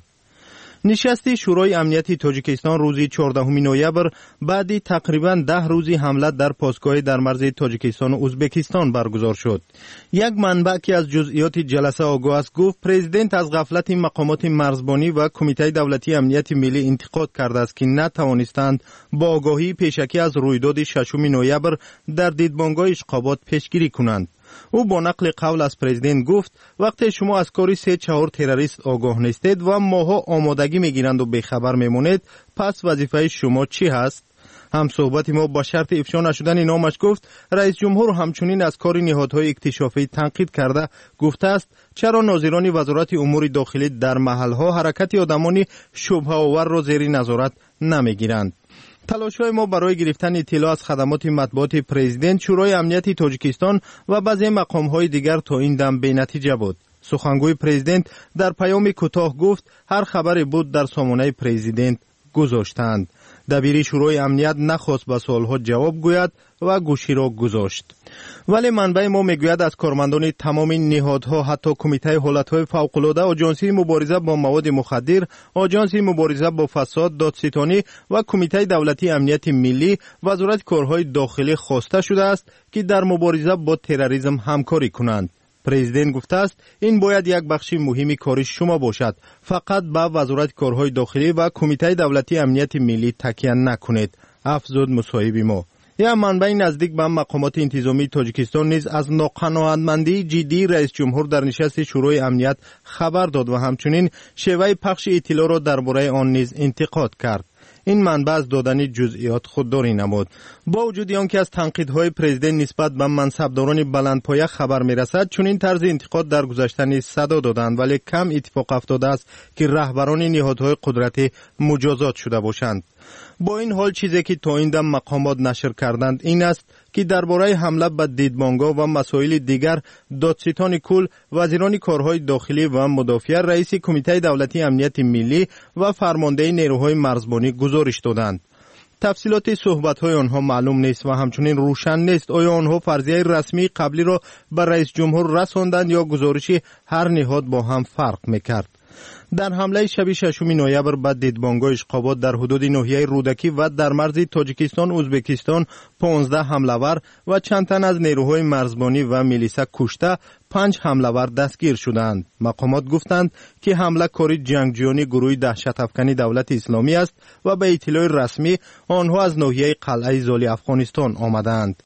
نشست شورای امنیتی تاجیکستان روز چهاردهم نوامبر بعد تقریباً ده روزی حمله در پاسگاه در مرز تاجیکستان و ازبکستان برگزار شد. یک منبع که از جزئیات جلسه آگاه است گفت پرزیدنت از غفلت مقامات مرزبانی و کمیته دولتی امنیت ملی انتقاد کرده است که نتوانستند با آگاهی پیشکی از رویداد ششم نوامبر در دیدبانگاه اشقابات پیشگیری کنند. او با نقل قول از پرزیدنت گفت وقتی شما از کاری سه چهار تروریست آگاه نیستید و ماها آمادگی میگیرند و بیخبر میمونید، پس وظیفه شما چی هست؟ هم صحبت ما با شرط افشا نشدن نامش گفت رئیس جمهور همچنین از کار نهادهای اکتشافی تنقید کرده گفته است چرا ناظران وزارت امور داخلی در محلها حرکت آدمان شبهه آور را زیر نظارت نمیگیرند. تلاش‌های ما برای گرفتن اطلاع از خدمات مطبوعات پرزیدنت، شورای امنیتی تاجیکستان و بعضی مقام‌های دیگر تا این دم بی‌نتیجه بود. سخنگوی پرزیدنت در پیام کوتاه گفت هر خبری بود در سامانه پرزیدنت گذاشتند. دبیر شورای امنیت نخواست به سوالها جواب گوید و گوشی را گذاشت. ولی منبع ما میگوید از کارمندان تمام نهادها حتی کمیته حالتهای فوق‌العاده، آژانس مبارزه با مواد مخدر، آژانس مبارزه با فساد، دادستانی و کمیته دولتی امنیت ملی وزارت کارهای داخلی خواسته شده است که در مبارزه با تروریسم همکاری کنند. پرزیدنت گفته است این باید یک بخش مهمی کار شما باشد. فقط به وزارت کارهای داخلی و کمیته دولتی امنیت ملی تکیه نکنید. افزود مصاحب ما. یا منبع نزدیک به مقامات انتظامی تاجیکستان نیز از ناقناعتمندی جدی رئیس جمهور در نشست شورای امنیت خبر داد و همچنین شیوه پخش اطلاع را درباره آن نیز انتقاد کرد. این منبع از دادن جزئیات خودداری نمود. با وجود آنکه از تنقیدهای پرزیدنت نسبت به منصبداران بلندپایه خبر میرسد، چون این طرز انتقاد در گذشته نیز صدا دادند، ولی کم اتفاق افتاده است که رهبران نهادهای قدرتی مجازات شده باشند. با این حال چیزی که تا این دم مقامات نشر کردند این است که درباره حمله به دیدبانگاه و مسائل دیگر دادستان کل، وزیران کارهای داخلی و مدافع، رئیس کمیته دولتی امنیت ملی و فرمانده نیروهای مرزبانی گزارش دادند. تفصیلات صحبت‌های آنها معلوم نیست و همچنین روشن نیست آیا آنها فرضیه رسمی قبلی را به رئیس جمهور رساندند یا گزارش هر نهاد با هم فرق می‌کرد. در حمله شب ششم نوامبر به دیدبانگاه اشقابات در حدود ناحیه رودکی و در مرز تاجیکستان و ازبکستان پانزده حمله‌ور و چند تن از نیروهای مرزبانی و میلیسا کشته، پنج حمله‌ور دستگیر شدند. مقامات گفتند که حمله کاری جنگجویان گروه دهشت افکنی دولت اسلامی است و به اطلاع رسمی آنها از ناحیه قلعه زالی افغانستان آمدند.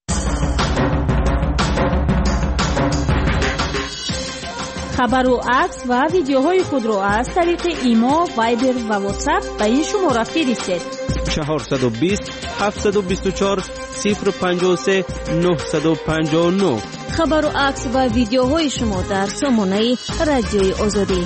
خبر و عکس و ویدیوهای خود را از طریق ایما، وایبر و واتساپ به این شماره فرستید. چهارصد و بیست هفتصد و بیست و چهار صفر پنجاه و سه نهصد و پنجاه و نه. خبر و عکس و ویدیوهای شما در سامانه رادیوی آزادی.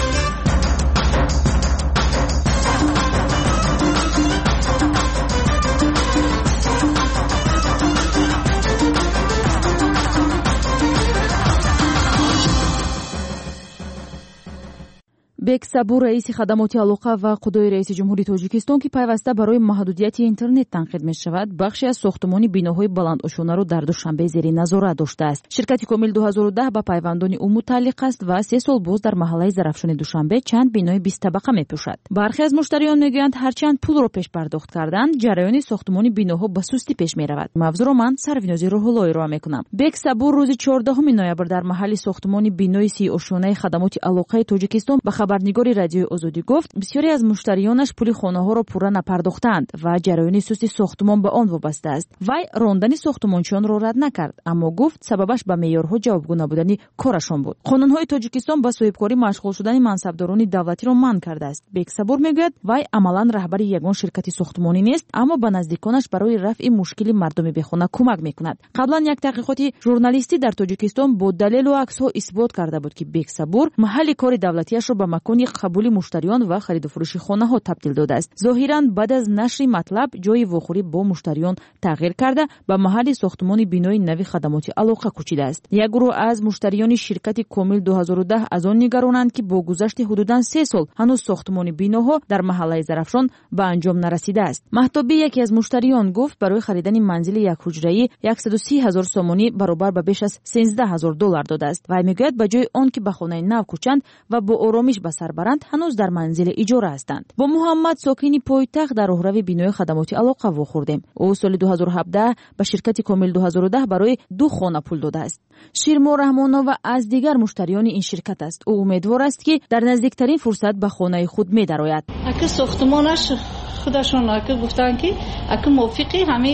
бек сабур раиси хадамоти алоқа ва қудои раиси ҷумҳури тоҷикистон ки пайваста барои маҳдудияти интернет танқид мешавад, бахше аз сохтмони биноҳои баландошонаро дар душанбе зери назорат доштааст. ширкати комил ду ҳазору даҳ ба пайвандони ӯ мутааллиқ аст ва се сол боз дар маҳаллаи зарафшони душанбе чанд бинои бистабақа мепӯшад. бархе аз муштариён мегӯянд ҳарчанд пулро пеш пардохт карданд, ҷараёни сохтмони биноҳо ба сустӣ пеш меравад. мавзӯъро ман сарвинози рӯҳулло ироа мекунам. бек сабур рӯзи чордаҳуми ноябр дар маҳалли сохтмони бинои сиошонаи хадамоти алоқаи тоҷикистон ба хабарнигори радиои озодӣ гуфт, бисёре аз муштариёнаш пули хонаҳоро пурра напардохтанд ва ҷараёни сусти сохтмон ба он вобаста аст. вай рондани сохтмончиёнро рад накард, аммо гуфт сабабаш ба меъёрҳо ҷавобгӯ набудани корашон буд. қонунҳои тоҷикистон ба соҳибкорӣ машғул шудани мансабдорони давлатиро манъ кардааст. бек сабур мегӯяд, вай амалан раҳбари ягон ширкати сохтмонӣ нест, аммо ба наздиконаш барои рафъи мушкили мардуми бехона кӯмак мекунад. қаблан як таҳқиқоти журналистӣ дар тоҷикистон бо далелу аксҳо исбот карда буд, ки бек сабур маҳалли кори давлатиашро ба макони қабули муштариён ва харидуфурӯши хонаҳо табдил додааст. зоҳиран баъд аз нашри матлаб ҷои вохӯрӣ бо муштариён тағйир карда ба маҳалли сохтмони бинои нави хадамоти алоқа кӯчидааст. як гурӯҳ аз муштариёни ширкати комил ду ҳазору даҳ аз он нигаронанд, ки бо гузашти ҳудудан се сол ҳанӯз сохтмони биноҳо дар маҳаллаи зарафшон ба анҷом нарасидааст. маҳтобӣ, яке аз муштариён, гуфт барои харидани манзили якҳуҷраӣ яксаду си ҳазор сомонӣ баробар ба беш аз сенздаҳ ҳазор доллар додааст. вай мегӯяд, ба ҷои он ки ба хонаи нав кӯчанд ва бо оромиш ба сар баранд, ҳанӯз дар манзили иҷора ҳастанд. бо муҳаммад, сокини пойтахт, дар роҳрави бинои хадамоти алоқа вохӯрдем. ӯ соли ду ҳазору ҳабдаҳ ба ширкати комил ду ҳазору даҳ барои ду хона пул додааст. ширмо раҳмонова аз дигар муштариёни ин ширкат аст. ӯ умедвор аст, ки дар наздиктарин фурсат ба хонаи худ медарояд. ака сохтмонаш худашон ака гуфтанд, ки ака мувофиқи ҳами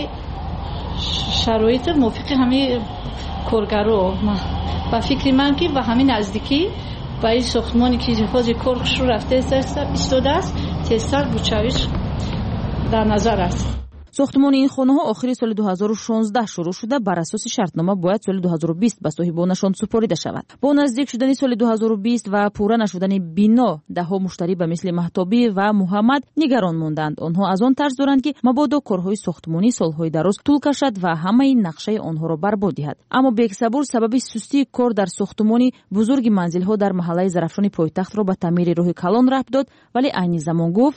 шароит, мувофиқи ҳами коргаро. ба фикри ман, ки ба ҳамин наздикӣ ба ин сохтмони ки ҳозир коршо рафта истодааст, тезтар бучавиш дар назар аст. сохтмони ин хонаҳо охири соли ду ҳазору шонздаҳ шурӯъ шуда, бар асоси шартнома бояд соли ду ҳазору бист ба соҳибонашон супорида шавад. бо наздик шудани соли ду ҳазору бист ва пурра нашудани бино, даҳҳо муштарӣ ба мисли маҳтобӣ ва муҳаммад нигарон монданд. онҳо аз он тарз доранд, ки мабодо корҳои сохтмонӣ солҳои дароз тӯл кашад ва ҳамаи нақшаи онҳоро барбод диҳад. аммо бек сабур сабаби сустии кор дар сохтмони бузурги манзилҳо дар маҳаллаи зарафшони пойтахтро ба таъмири роҳи калон рабт дод, вале айни замон гуфт,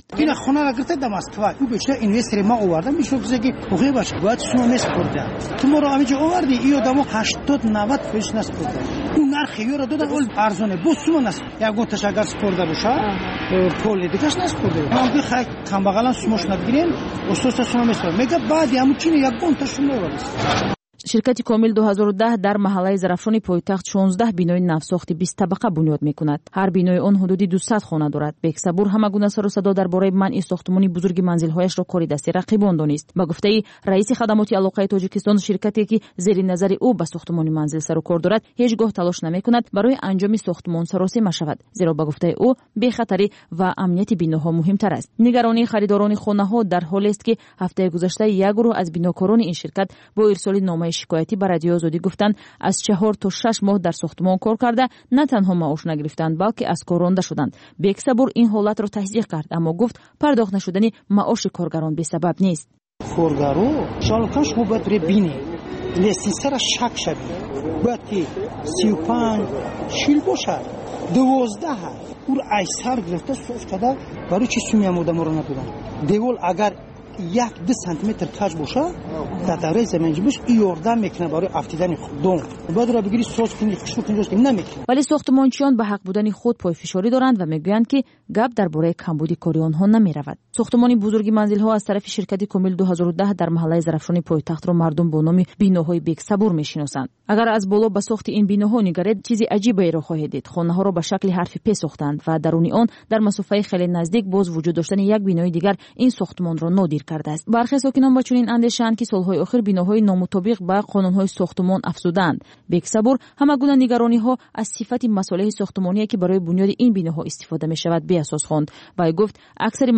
باشه باید شما نسپرده تو ما رو همینجا آوردی این آدمو هشتاد نود فیش نسپرده اون نرخ یورو دادن اول ارزونه بو شما نس یک گونتش اگر سپرده باشه پول دیگهش نسپرده ما میگه خیر کم بغلن شماش ندگیرین اساس شما میسپرد میگه بعد همون چینه یک گونتش شما آورد. ширкати комил ду ҳазору даҳ дар маҳаллаи зарафшони пойтахт шонздаҳ бинои навсохти бистабақа бунёд мекунад. ҳар бинои он ҳудуди дуюз хона дорад. бек сабур ҳама гуна сару садо дар бораи манъи сохтмони бузурги манзилҳояшро кори дасти рақибон донист. ба гуфтаи раиси хадамоти алоқаи тоҷикистон, ширкате ки зери назари ӯ ба сохтмони манзил сару кор дорад, ҳеҷ гоҳ талош намекунад барои анҷоми сохтмон саросима шавад, зеро ба гуфтаи ӯ бехатарӣ ва амнияти биноҳо муҳимтар аст. нигаронии харидорони хонаҳо дар ҳолест, ки ҳафтаи гузашта як гурӯҳ аз бинокорони ин ширкат бо ирсоли номаи шикоятӣ ба радиои озодӣ гуфтанд, аз чаҳор то шаш моҳ дар сохтмон кор карда на танҳо маош нагирифтанд, балки аз кор ронда шуданд. бек сабур ин ҳолатро тасдиқ кард, аммо гуфт пардохт нашудани маоши коргарон бесабаб нест. коргаро шалкан шумо бояд бире бини лестинсара шак шавӣ, бояд ки сию панҷ шил бошад, дувоздаҳ ур айсар гирифта соф карда барои чи суми ам одаморо надоданд. девол агар як ду сантиметр кач боша дар давраи заминҷибиш ёрдам мекунад барои афтидани дом. бояд ро бигири соз кунӣ, хушбу кунӣ, намекунад. вале сохтмончиён ба ҳақ будани худ пойфишорӣ доранд ва мегӯянд, ки гап дар бораи камбуди кори онҳо намеравад. сохтмони бузурги манзилҳо аз тарафи ширкати комил ду ҳазору даҳ дар маҳаллаи зарафшони пойтахтро мардум бо номи биноҳои бек сабур мешиносанд. агар аз боло ба сохти ин биноҳо нигаред, чизи аҷиберо хоҳед дид. хонаҳоро ба шакли ҳарфи п сохтанд ва даруни он дар масофаи хеле наздик боз вуҷуд доштани як бинои дигар ин сохтмонро нодир кардааст. бархе сокинон ба чунин андешаанд, ки солҳои охир биноҳои номутобиқ ба қонунҳои сохтмон афзуданд. бек сабур ҳама гуна нигарониҳо аз сифати масолиҳи сохтмоние, ки барои бунёди ин биноҳо истифода мешавад, беасос хонд. вай гуфт аксари маҳсулотро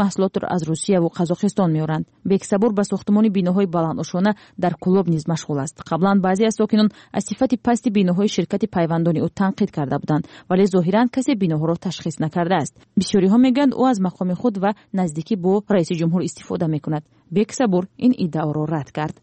از روسیه و قزاقستان میآورند. بکسابور به ساختمان بیناهای بلندآشانه در کلوب نیز مشغول است. قبلا بعضی از ساکنان از صفت پست بیناهای شرکت پیوندانی او تنقید کرده بودند، ولی ظاهرا کسی بیناها را تشخیص نکرده است. بسیاری ها میگویند او از مقام خود و نزدیکی با رئیس جمهور استفاده میکند. بکسابور این ادعا را رد کرد.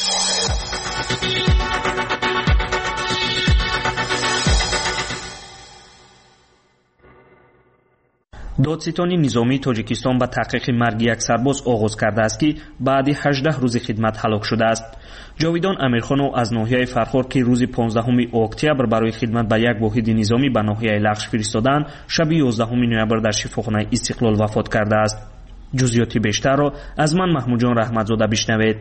دادستان نظامی تاجیکستان به تحقیق مرگ یک سرباز آغاز کرده است که بعد هجده روز خدمت هلاک شده است. جاویدان امیرخانو از ناحیه فرخار که روز پانزدهم اکتبر برای خدمت به یک واحد نظامی به ناحیه لغش فرستادند، شب یازدهم نوامبر در شفاخانه استقلال وفات کرده است. جزئیات بیشتر را از من محمود جان رحمتزاده بشنوید.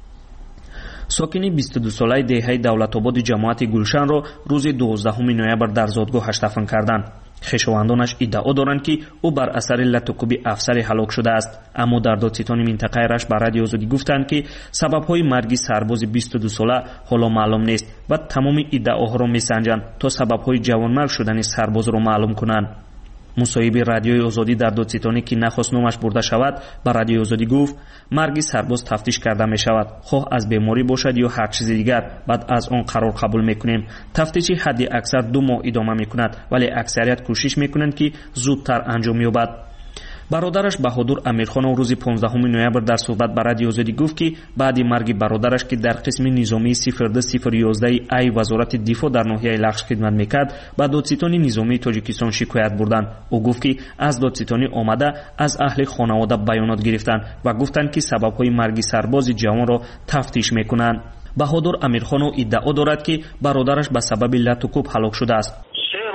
ساکنی بیست و دو ساله دهه دولت‌آباد جماعت گلشن را روز دوازدهم نوامبر در زادگاهش دفن کردند. خویشاوندانش ادعا دارند که او بر اثر لطوکوبی افسری هلاک شده است، اما در دادستان منطقه رشت به رادیو آزادی گفتند که سبب‌های مرگ سرباز بیست و دو ساله حالا معلوم نیست و تمام ادعاها را می‌سنجند تا سبب‌های جوانمرگ شدن سرباز را معلوم کنند. مصاحب رادیوی آزادی در دادستانی که نخواست نامش برده شود به رادیوی آزادی گفت مرگ سرباز تفتیش کرده می شود، خواه از بیماری باشد یا هر چیز دیگر، بعد از آن قرار قبول میکنیم. تفتیش حد اکثر دو ماه ادامه میکند، ولی اکثریت کوشش میکنند که زودتر انجام یابد. برادرش بهادر امیرخان روز پانزدهم نوامبر در صحبت با رادیو آزادی گفت که بعد مرگ برادرش که در قسم نظامی صفر دو صفر یک یک ای وزارت دفاع در ناحیه لغش خدمت میکرد با دادستان نظامی تاجیکستان شکایت بردند. او گفت که از دادستانی آمده از اهل خانواده بیانات گرفتند و گفتند که سببهای مرگ سرباز جوان را تفتیش میکنند. بهادر امیرخان ادعا دارد که برادرش به سبب لطوکوب هلاک شده است.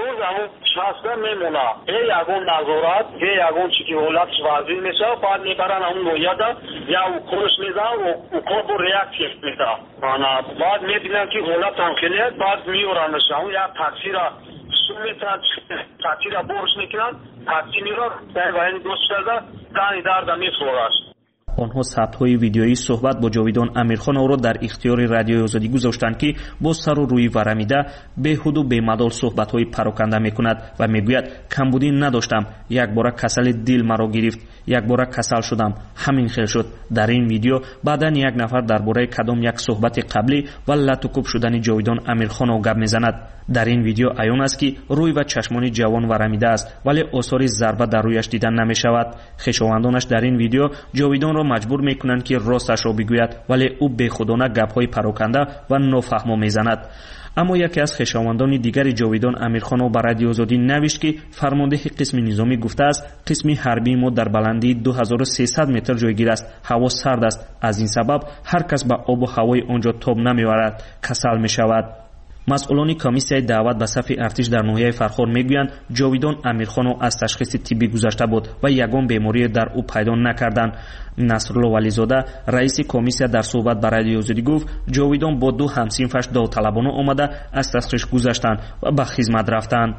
شخصا میمونه ای یگون نظارت ای یگون چیزی حالتش وضعی میشه، بعد میبرن اون نویده یا او کورش میزن و او کور بو ریاکتیف میده، بعد میبینن که حالت تنقیلیت، بعد میورنش اون یا تاکسی را سومیتن تاکسی را برش میکنن، تاکسی میرا در وین دوست شده دانی درده میخورش. آنها ثبت‌های ویدیویی صحبت با جاویدان امیرخان او را در اختیار رادیوی آزادی گذاشتند که با سر و روی ورمیده بیهود و بی‌مدال صحبت‌های پراکنده می‌کند و میگوید کمبودی نداشتم، یک بار کسل دل مرا گرفت، یک بار کسل شدم، همین خیل شد. در این ویدیو بعداً یک نفر درباره کدام یک صحبت قبلی و لطوکوب شدن جاویدان امیرخان او گپ می‌زند. در این ویدیو عیان است که روی و چشمان جوان ورمیده است، ولی آثار ضربه در رویش دیدن نمی‌شود. خویشاوندانش در این ویدیو جاویدان را مجبور میکنند که راستش را بگوید، ولی او بیخودانه گپ‌های پراکنده و نافهم میزند. اما یکی از خویشاوندان دیگر جاویدان امیرخان با رادیو آزادی نوشت که فرمانده قسم نظامی گفته است قسم حربی ما در بلندی دو هزار و سیصد متر جایگیر است، هوا سرد است، از این سبب هر کس به آب و هوای آنجا تاب نمی‌آورد، کسل می‌شود. مسئولان کمیسیای دعوت به صف ارتش در ناحیه فرخار میگویند جاویدان امیرخان از تشخیص طبی گذشته بود و یگان بیماری در او پیدا نکردند. نصرالله ولیزاده رئیس کمیسیا در صحبت با رادیو آزادی گفت جاویدان با دو همسینفش داوطلبانه آمده از تشخیص گذشتند و به خدمت رفتند.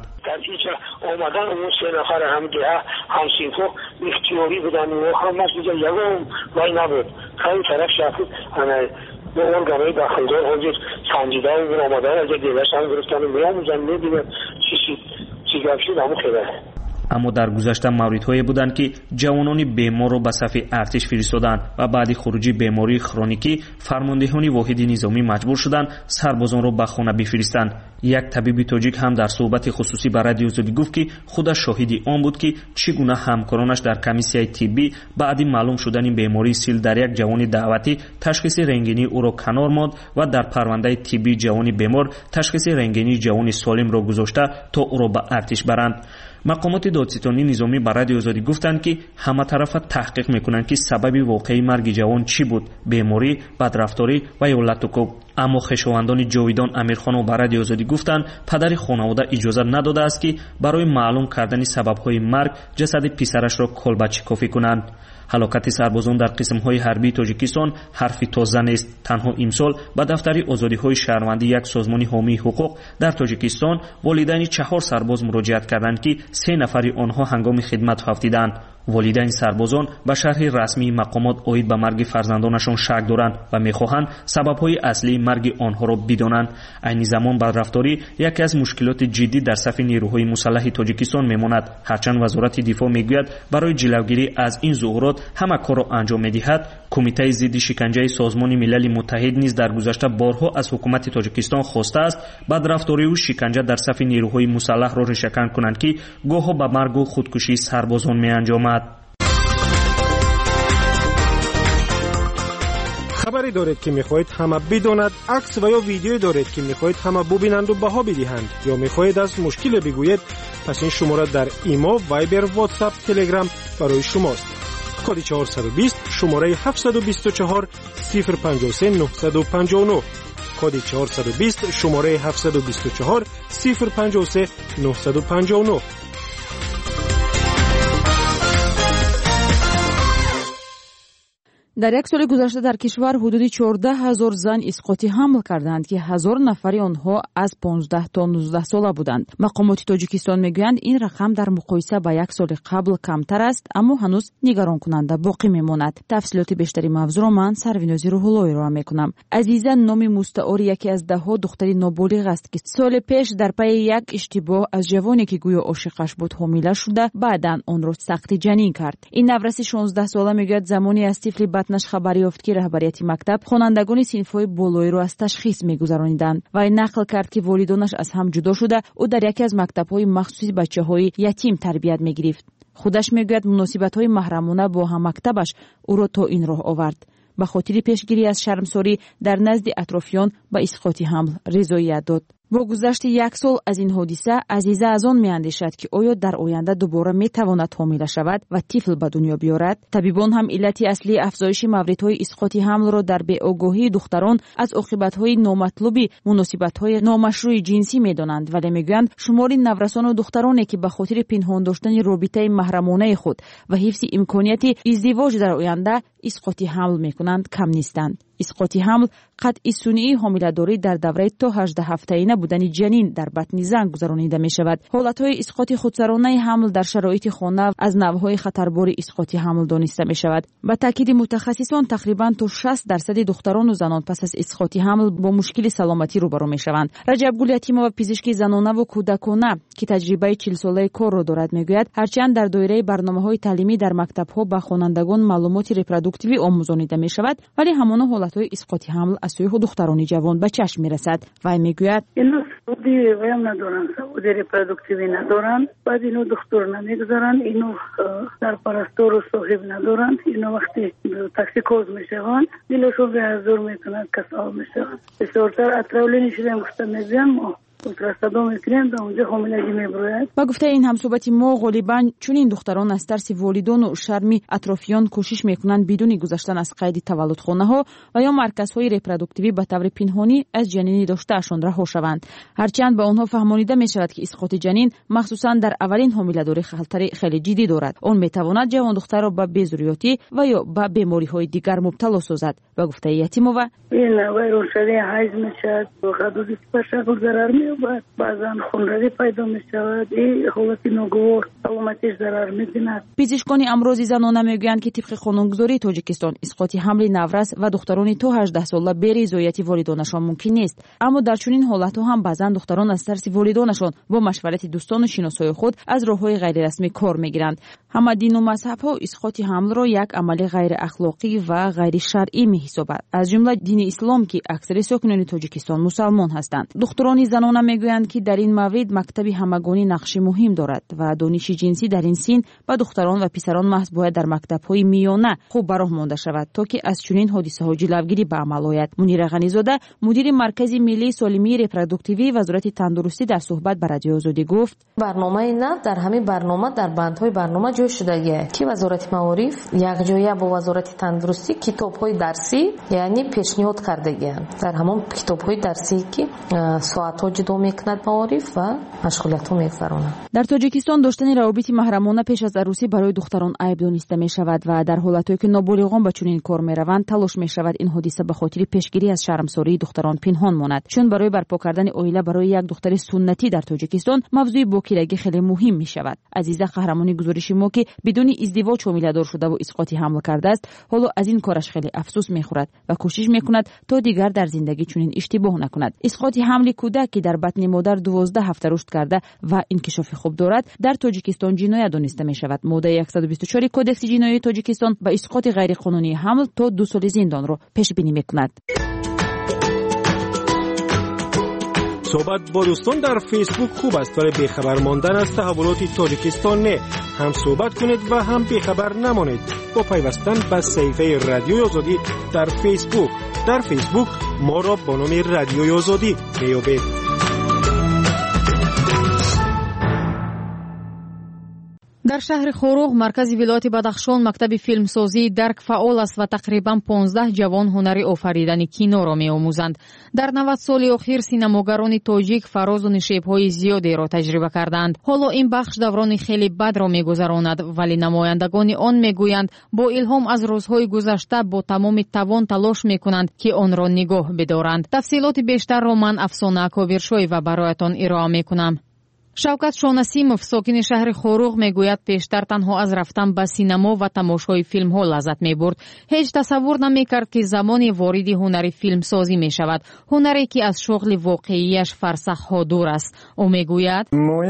اومدن اون سه نفر هم که همسینفو اختیاری بودن و هم مسئول یگان وای نبود خیلی طرف شخصی همه به اون گمه داخلدار هنجید سنجیده و آمدن از دیوش هم گرفتن و میاموزن میبینن چی چی گفت شد همون خیلی. اما در گذشته موردهایی بودند که جوانان بیمار را به صف ارتش فرستادند و بعد خروجی بیماری کرونیکی فرماندهان واحد نظامی مجبور شدند سربازان را به خانه بفرستند. یک طبیب تاجیک هم در صحبت خصوصی با رادیو آزادی گفت که خودش شاهدی آن بود که چگونه همکارانش در کمیسیای طبی بعد معلوم شدن بیماری سیل در یک جوان دعوتی تشخیص رنگینی او را کنار ماند و در پرونده طبی جوان بیمار تشخیص رنگینی جوان سالم را گذاشته تا او را به ارتش برند. مقامات دادستانی نظامی با رادیو آزادی گفتند که همه طرفه تحقیق میکنند که سبب واقعی مرگ جوان چی بود، بیماری، بدرفتاری و یا لطوکوب. اما خویشاوندان جاویدان امیرخان و با رادیو آزادی گفتند پدر خانواده اجازه نداده است که برای معلوم کردن سبب‌های مرگ جسد پسرش را کلبچی کافی کنند. هلاکت سربازان در قسم‌های حربی تاجیکستان حرفی تازه نیست. تنها امسال به دفتر آزادی‌های شهروندی یک سازمان حامی حقوق در تاجیکستان والدین چهار سرباز مراجعت کردند که سه نفری آنها هنگام خدمت افتیدند. والدین سربازان به شرح رسمی مقامات اوید به مرگ فرزندانشان شک دارند و میخواهند سبب‌های اصلی مرگ آنها را بدانند. عین زمان بدرفتاری یکی از مشکلات جدی در صف نیروهای مسلح تاجیکستان میماند، هرچند وزارت دفاع میگوید برای جلوگیری از این ظهورات همه کار را انجام میدهد. کمیته ضد شکنجه سازمان ملل متحد نیز در گذشته بارها از حکومت تاجیکستان خواسته است بدرفتاری و شکنجه در صف نیروهای مسلح را ریشه‌کن کنند که گاه‌ها به مرگ و خودکشی سربازان می‌انجامد. خبری دارید که میخواهید همه بداند، عکس و یا ویدیویی دارید که میخواهید همه ببینند و بها بدهند، یا میخواهید از مشکل بگویید، پس این شماره در ایما، وایبر، واتساپ، تلگرام برای شماست. کد چهارصد و بیست شماره هفتصد و بیست و چهار صفر پنجاه و سه نهصد و پنجاه و نه، کد چهارصد و بیست شماره هفتصد و بیست و چهار صفر پنجاه و سه نهصد و پنجاه و نه. در یک سال گذشته در کشور حدود چهارده هزار زن اسقاطی حمل کردند که هزار نفری آنها از پانزده تا نوزده ساله بودند. مقامات تاجیکستان میگویند این رقم در مقایسه با یک سال قبل کمتر است، اما هنوز نگران کننده باقی میماند. تفصیلات بیشتری موضوع را من سروینازی روح‌اللهی را میکنم. عزیزه نامی مستعار یکی از ده ها دختری نابالغ است که سال پیش در پی یک اشتباه از جوانی که گویا عاشقش بود حامله شده، بعداً آن را سقط جنین کرد. این نوریس شانزده ساله میگوید زمانی از طفل نش خبری یافت که رهبریت مکتب خوانندگان صنف‌های بالایی را از تشخیص می‌گذرانیدند و این نقل کرد که والدانش از هم جدا شده او در یکی از مکتب‌های مخصوص بچه‌های یتیم تربیت می‌گرفت. خودش میگوید مناسبت‌های محرمانه با هم مکتبش او را تا این راه آورد. به خاطر پیشگیری از شرمساری در نزد اطرافیان به اسقاط حمل رضایت داد. با گذشت یک سال از این حادثه، عزیزه از آن می‌اندیشد که آیا در آینده دوباره می‌تواند حامله شود و طفل به دنیا بیاورد. طبیبان هم علت اصلی افزایش موردهای اسقاط حمل را در بی‌آگاهی دختران از عاقبت‌های نامطلوب مناسبت‌های نامشروع جنسی می‌دانند، ولی می‌گویند شمار نورسان و دخترانی که به خاطر پنهان داشتن رابطه محرمانه خود و حفظ امکانیت ازدواج در آینده اسقاط حمل می‌کنند کم نیستند. اسقاط حمل قطع سنئی حامله‌داری در دوره تا هجده هفته‌ای بودن جنین در بطن زن گذرانیده می شود. حالتهای اسقاط خودسرانه حمل در شرایط خانه از نوع‌های خطربار اسقاط حمل دانسته می شود. با تاکید متخصصان تقریباً تا شصت درصد دختران و زنان پس از اسقاط حمل با مشکل سلامتی روبرو می شوند. رجب گل یتیمова پزشک زنانه و کودکانه که تجربه چهل ساله کار را دارد میگوید هرچند در دایره برنامه‌های تعلیمی در مکتب‌ها با خوانندگان معلومات ریپرودوکتیوی آموزانیده می شود، ولی همان حالتهای اسقاط حمل از سوی دختران جوان به چشم می رسد. و میگوید اینو سعودی ویم ندارن، سعودی ریپرودوکتیوی ندارن، بعد اینو دکتر نمیگذارن، اینو سرپرستار و صاحب ندارن، اینو وقتی تاکسیکوز میشوند دلشون به حضور میکنند کسال میشوند. بسیارتر اطراولی نشده مستمیزیم ما با گفته این همصحبت ما غالباً چون این دختران از ترس والدان و شرم اطرافیان کوشش میکنند بدون گذشتن از قید تولدخانه ها و یا مرکزهای ریپرودوکتیوی به طور پنهانی از جنینی داشتهشان رها شوند. هرچند به آنها فهمانیده می شود که اسقاط جنین مخصوصاً در اولین حامله‌داری خطر خیلی جدی دارد. آن میتواند جوان دختر را به بیزوریاتی و یا به بیماری های دیگر مبتلا سازد. با گفته یتیمova این ویروس حیض میشد و حدود شکل ضرر می‌یابد، بعضا خونریزی پیدا می‌شود، این حالت ناگوار سلامتیش ضرر می‌بیند. پزشکان امراض زنانه میگویند که طبق قانونگذاری تاجیکستان اسقاط حمل نورس و دختران تا هجده ساله بی رضایت والدانشان ممکن نیست، اما در چنین حالت‌ها هم بعضا دختران از ترس والدانشان با مشورت دوستان و شناسای خود از راه‌های غیر رسمی کار می‌گیرند. همه دین و مذهب‌ها اسقاط حمل را یک عمل غیر اخلاقی و غیر شرعی می‌حسابند، از جمله دین اسلام که اکثر ساکنان تاجیکستان مسلمان هستند. دختران زنانه میگویند که در این مورد مکتب همگانی نقش مهم دارد و دانش جنسی در این سن با دختران و پسران محض باید در مکتب‌های میانه خوب به راه مانده شود تا که از چنین حادثه‌ها جلوگیری به عمل آید. منیر غنی‌زاده مدیر مرکز ملی سالمی ریپرودوکتیوی وزارت تندرستی در صحبت با رادیو آزادی گفت برنامه نه در همین برنامه در بندهای برنامه جای شده که وزارت معارف یک جایه با وزارت تندرستی کتاب‌های درسی یعنی پیشنهاد کرده گیان در همون کتاب‌های درسی که ساعت‌ها جدا ادو میکند معارف و مشغولیت‌ها می‌گذراند. در تاجیکستان داشتن روابط محرمانه پیش از عروسی برای دختران عیب دانسته می‌شود و در حالتی که نابالغان به چنین کار می‌روند تلاش می‌شود این حادثه به خاطر پیشگیری از شرمساری دختران پنهان ماند، چون برای برپا کردن عائله برای یک دختر سنتی در تاجیکستان موضوع باکیرگی خیلی مهم می‌شود. عزیزه قهرمانی گزارش ما که بدون ازدواج حامله‌دار شده و اسقاط حمل کرده است، حالا از این کارش خیلی افسوس می‌خورد و کوشش می‌کند تا دیگر در زندگی چنین اشتباه نکند. اسقاط حمل کودک که در بطن مادر دوازده هفته رشد کرده و انکشاف خوب دارد در تاجیکستان جنایت دانسته می‌شود. ماده صد و بیست و چهار کدکس جنایی تاجیکستان با اسقاط غیرقانونی حمل تا دو سال زندان را پیش بینی می‌کند. صحبت با دوستان در فیسبوک خوب است، ولی بیخبر ماندن از تحولات تاجیکستان نه. هم صحبت کنید و هم بیخبر نمانید با پیوستن به صفحه رادیوی آزادی در فیسبوک. در فیسبوک ما را با نام رادیوی آزادی میابید. در شهر خوروغ مرکز ولایت بدخشان مکتب فیلمسازی درک فعال است و تقریبا پانزده جوان هنری آفریدن کینو را می‌آموزند. در نود سال اخیر سینماگران تاجیک فراز و نشیب‌های زیادی را تجربه کردند. حالا این بخش دوران خیلی بد را می‌گذراند، ولی نمایندگان آن می‌گویند با الهام از روزهای گذشته با تمام توان تلاش می‌کنند که آن را نگاه بدارند. تفصیلات بیشتر را من افسانه اکابرشوی و برایتان ارائه می‌کنم. شوکت شوناسیموف ساکن شهر خوروغ میگوید پیشتر تنها از رفتن به سینما و تماشای فیلم ها لذت میبرد. هیچ تصور نمیکرد که زمانی وارد هنر فیلم سازی می شود، هنری که از شغل واقعیش فرسخ ها دور است. او میگوید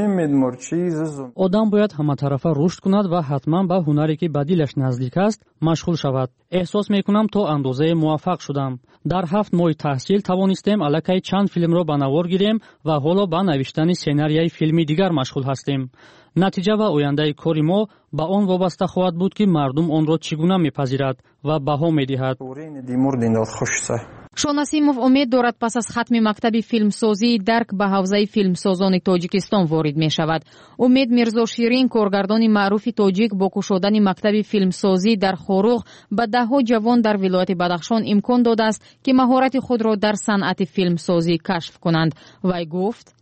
آدم باید همه طرفه رشد کند و حتما به هنری که به دلش نزدیک است مشغول شود. احساس میکنم تا اندازه موفق شدم. در هفت ماه تحصیل توانستیم الکی چند فیلم را به نوار گیریم و حالا به نوشتن سناریوی فیلمی دیگر مشغول هستیم. نتیجه و آینده کاری ما به آن وابسته خواهد بود که مردم آن را چگونه میپذیرد و بها میدهد. شوناسیموف امید دارد پس از ختم مکتب فیلمسازی درک به حوزه فیلمسازان تاجیکستان وارد می شود. امید میرزا شیرین کارگردان معروف تاجیک با گشودن مکتب فیلمسازی در خوروغ به ده ها جوان در ولایت بدخشان امکان داده است که مهارت خود را در صنعت فیلمسازی کشف کنند. وی گفت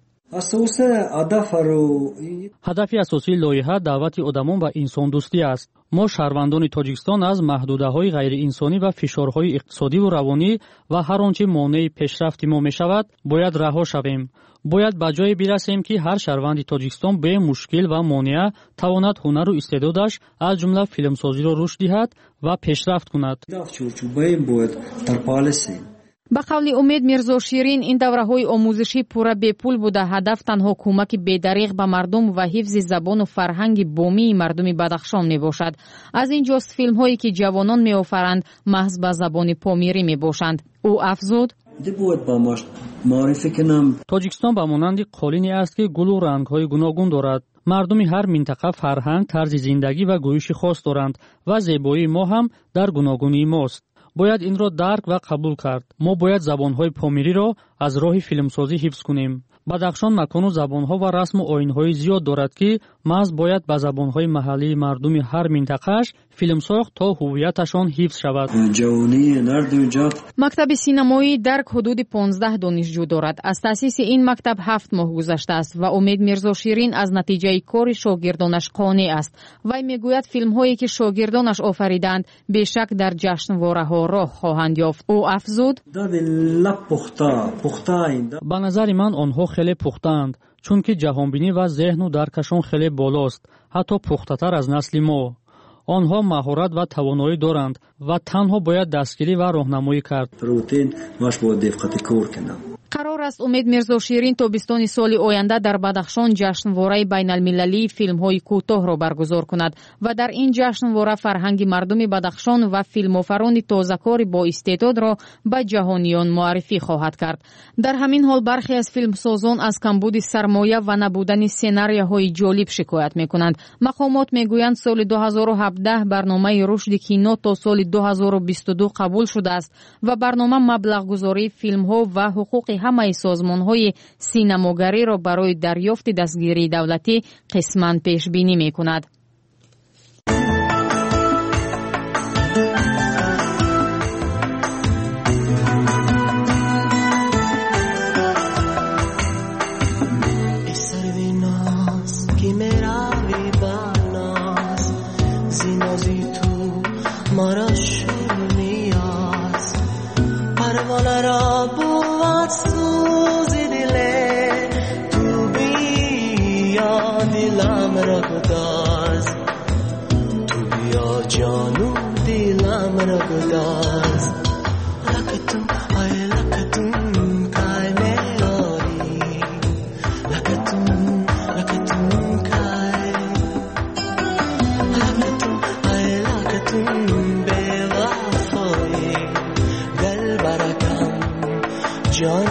هدف اساسی لایحه دعوت آدمان به انسان دوستی است. ما شهروندان تاجیکستان از محدوده‌های غیر انسانی و فشارهای اقتصادی و روانی و هر آنچه مانع پیشرفت ما می‌شود باید رها شویم. باید به جای برسیم که هر شهروند تاجیکستان به مشکل و مانع تواند هنر و استعدادش از جمله فیلمسازی را رشد دهد و پیشرفت کند. با قول امید میرزا شیرین این دوره‌های آموزشی پورا بپول بوده. هدف تنها کمک بی‌دریغ به مردم و حفظ زبان و فرهنگ بومی مردم بدخشان میباشد. از اینجاست فیلم‌هایی که جوانان میآفرند محض به زبان پامیری میباشند. او افزود تاجیکستان به مانند قالینی است که گل و رنگ‌های گوناگون دارد. مردم هر منطقه فرهنگ، طرز زندگی و گویش خاص دارند و زیبایی ما هم در گوناگونی ماست. باید این را درک و قبول کرد. ما باید زبانهای پامیری را از راه فیلمسازی حفظ کنیم. بدخشان مکان و زبانها و رسم و آیین‌های زیاد دارد که محض باید به زبانهای محلی مردم هر منطقه‌اش فیلم ساخت تا هویتشان حفظ شود. مکتب سینمایی درک حدود پانزده دانشجو دارد. از تأسیس این مکتب هفت ماه گذشته است و امید میرزا شیرین از نتیجه کار شاگردانش قانع است. وی میگوید فیلم‌هایی که شاگردانش آفریدند بیشک در جشنواره‌ها راه خواهند یافت. او افزود به نظر من آنها خیلی پخته‌اند، چون که جهانبینی و ذهن و درکشان خیلی بالاست، حتی پخته‌تر از نسل ما. آنها مهارت و توانایی دارند و تنها باید دستگیری و راهنمایی کرد. قرار است امید میرزا شیرین تابستان سال آینده در بدخشان جشنواره بین المللی فیلم های کوتاه را برگزار کند و در این جشنواره فرهنگ مردم بدخشان و فیلم‌آفران تازه‌کار با استعداد را به جهانیان معرفی خواهد کرد. در همین حال برخی از فیلمسازان از کمبود سرمایه و نبودن سناریوهای جالب شکایت می‌کنند. مقامات می‌گویند سال دو هزار و هفده برنامه رشد کینو تا سال دو هزار و بیست و دو قبول شده است و برنامه مبلغ‌گذاری فیلم‌ها و حقوق همه سازمان‌های سینماگری را برای دریافت دستگیری دولتی قسماً پیش بینی می‌کند.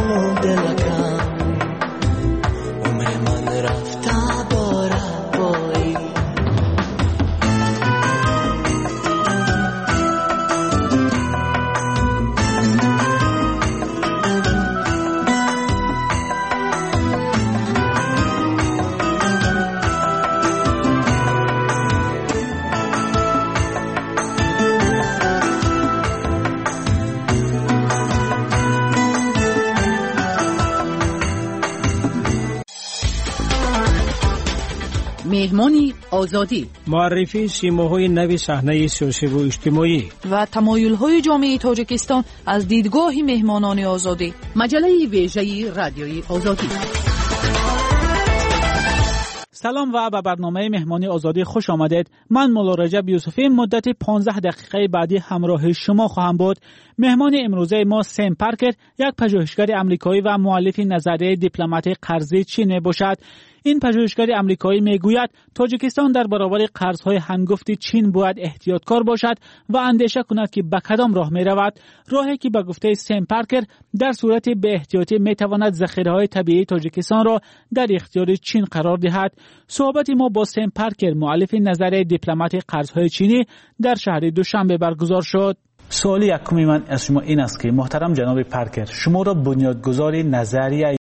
و دلکم عمر من رفته باره بایی مهمانی آزادی، معرفی سیماهای نوی صحنه سیاسی و اجتماعی و تمایل‌های جامعه تاجیکستان از دیدگاه مهمانان آزادی. مجله ویژه رادیوی آزادی. سلام و به برنامه مهمانی آزادی خوش آمدید. من مولا رجب یوسفی مدت پانزده دقیقه بعدی همراه شما خواهم بود. مهمان امروزه ما سم پارکر، یک پژوهشگر آمریکایی و مؤلف نظریه دیپلمات قرضی چین می باشد. این پژوهشگر آمریکایی میگوید تاجیکستان در برابر قرض‌های هنگفت چین باید احتیاطکار باشد و اندیشه کند که به کدام راه می‌رود، راهی که به گفته سم پارکر در صورت به احتیاطی می‌تواند ذخیره‌های طبیعی تاجیکستان را در اختیار چین قرار دهد. صحبت ما با سم پارکر، مؤلف نظریه دیپلمات قرض‌های چینی، در شهر دوشنبه برگزار شد. سوال یکم من از شما این است که محترم جناب پارکر، شما را بنیادگذار نظریه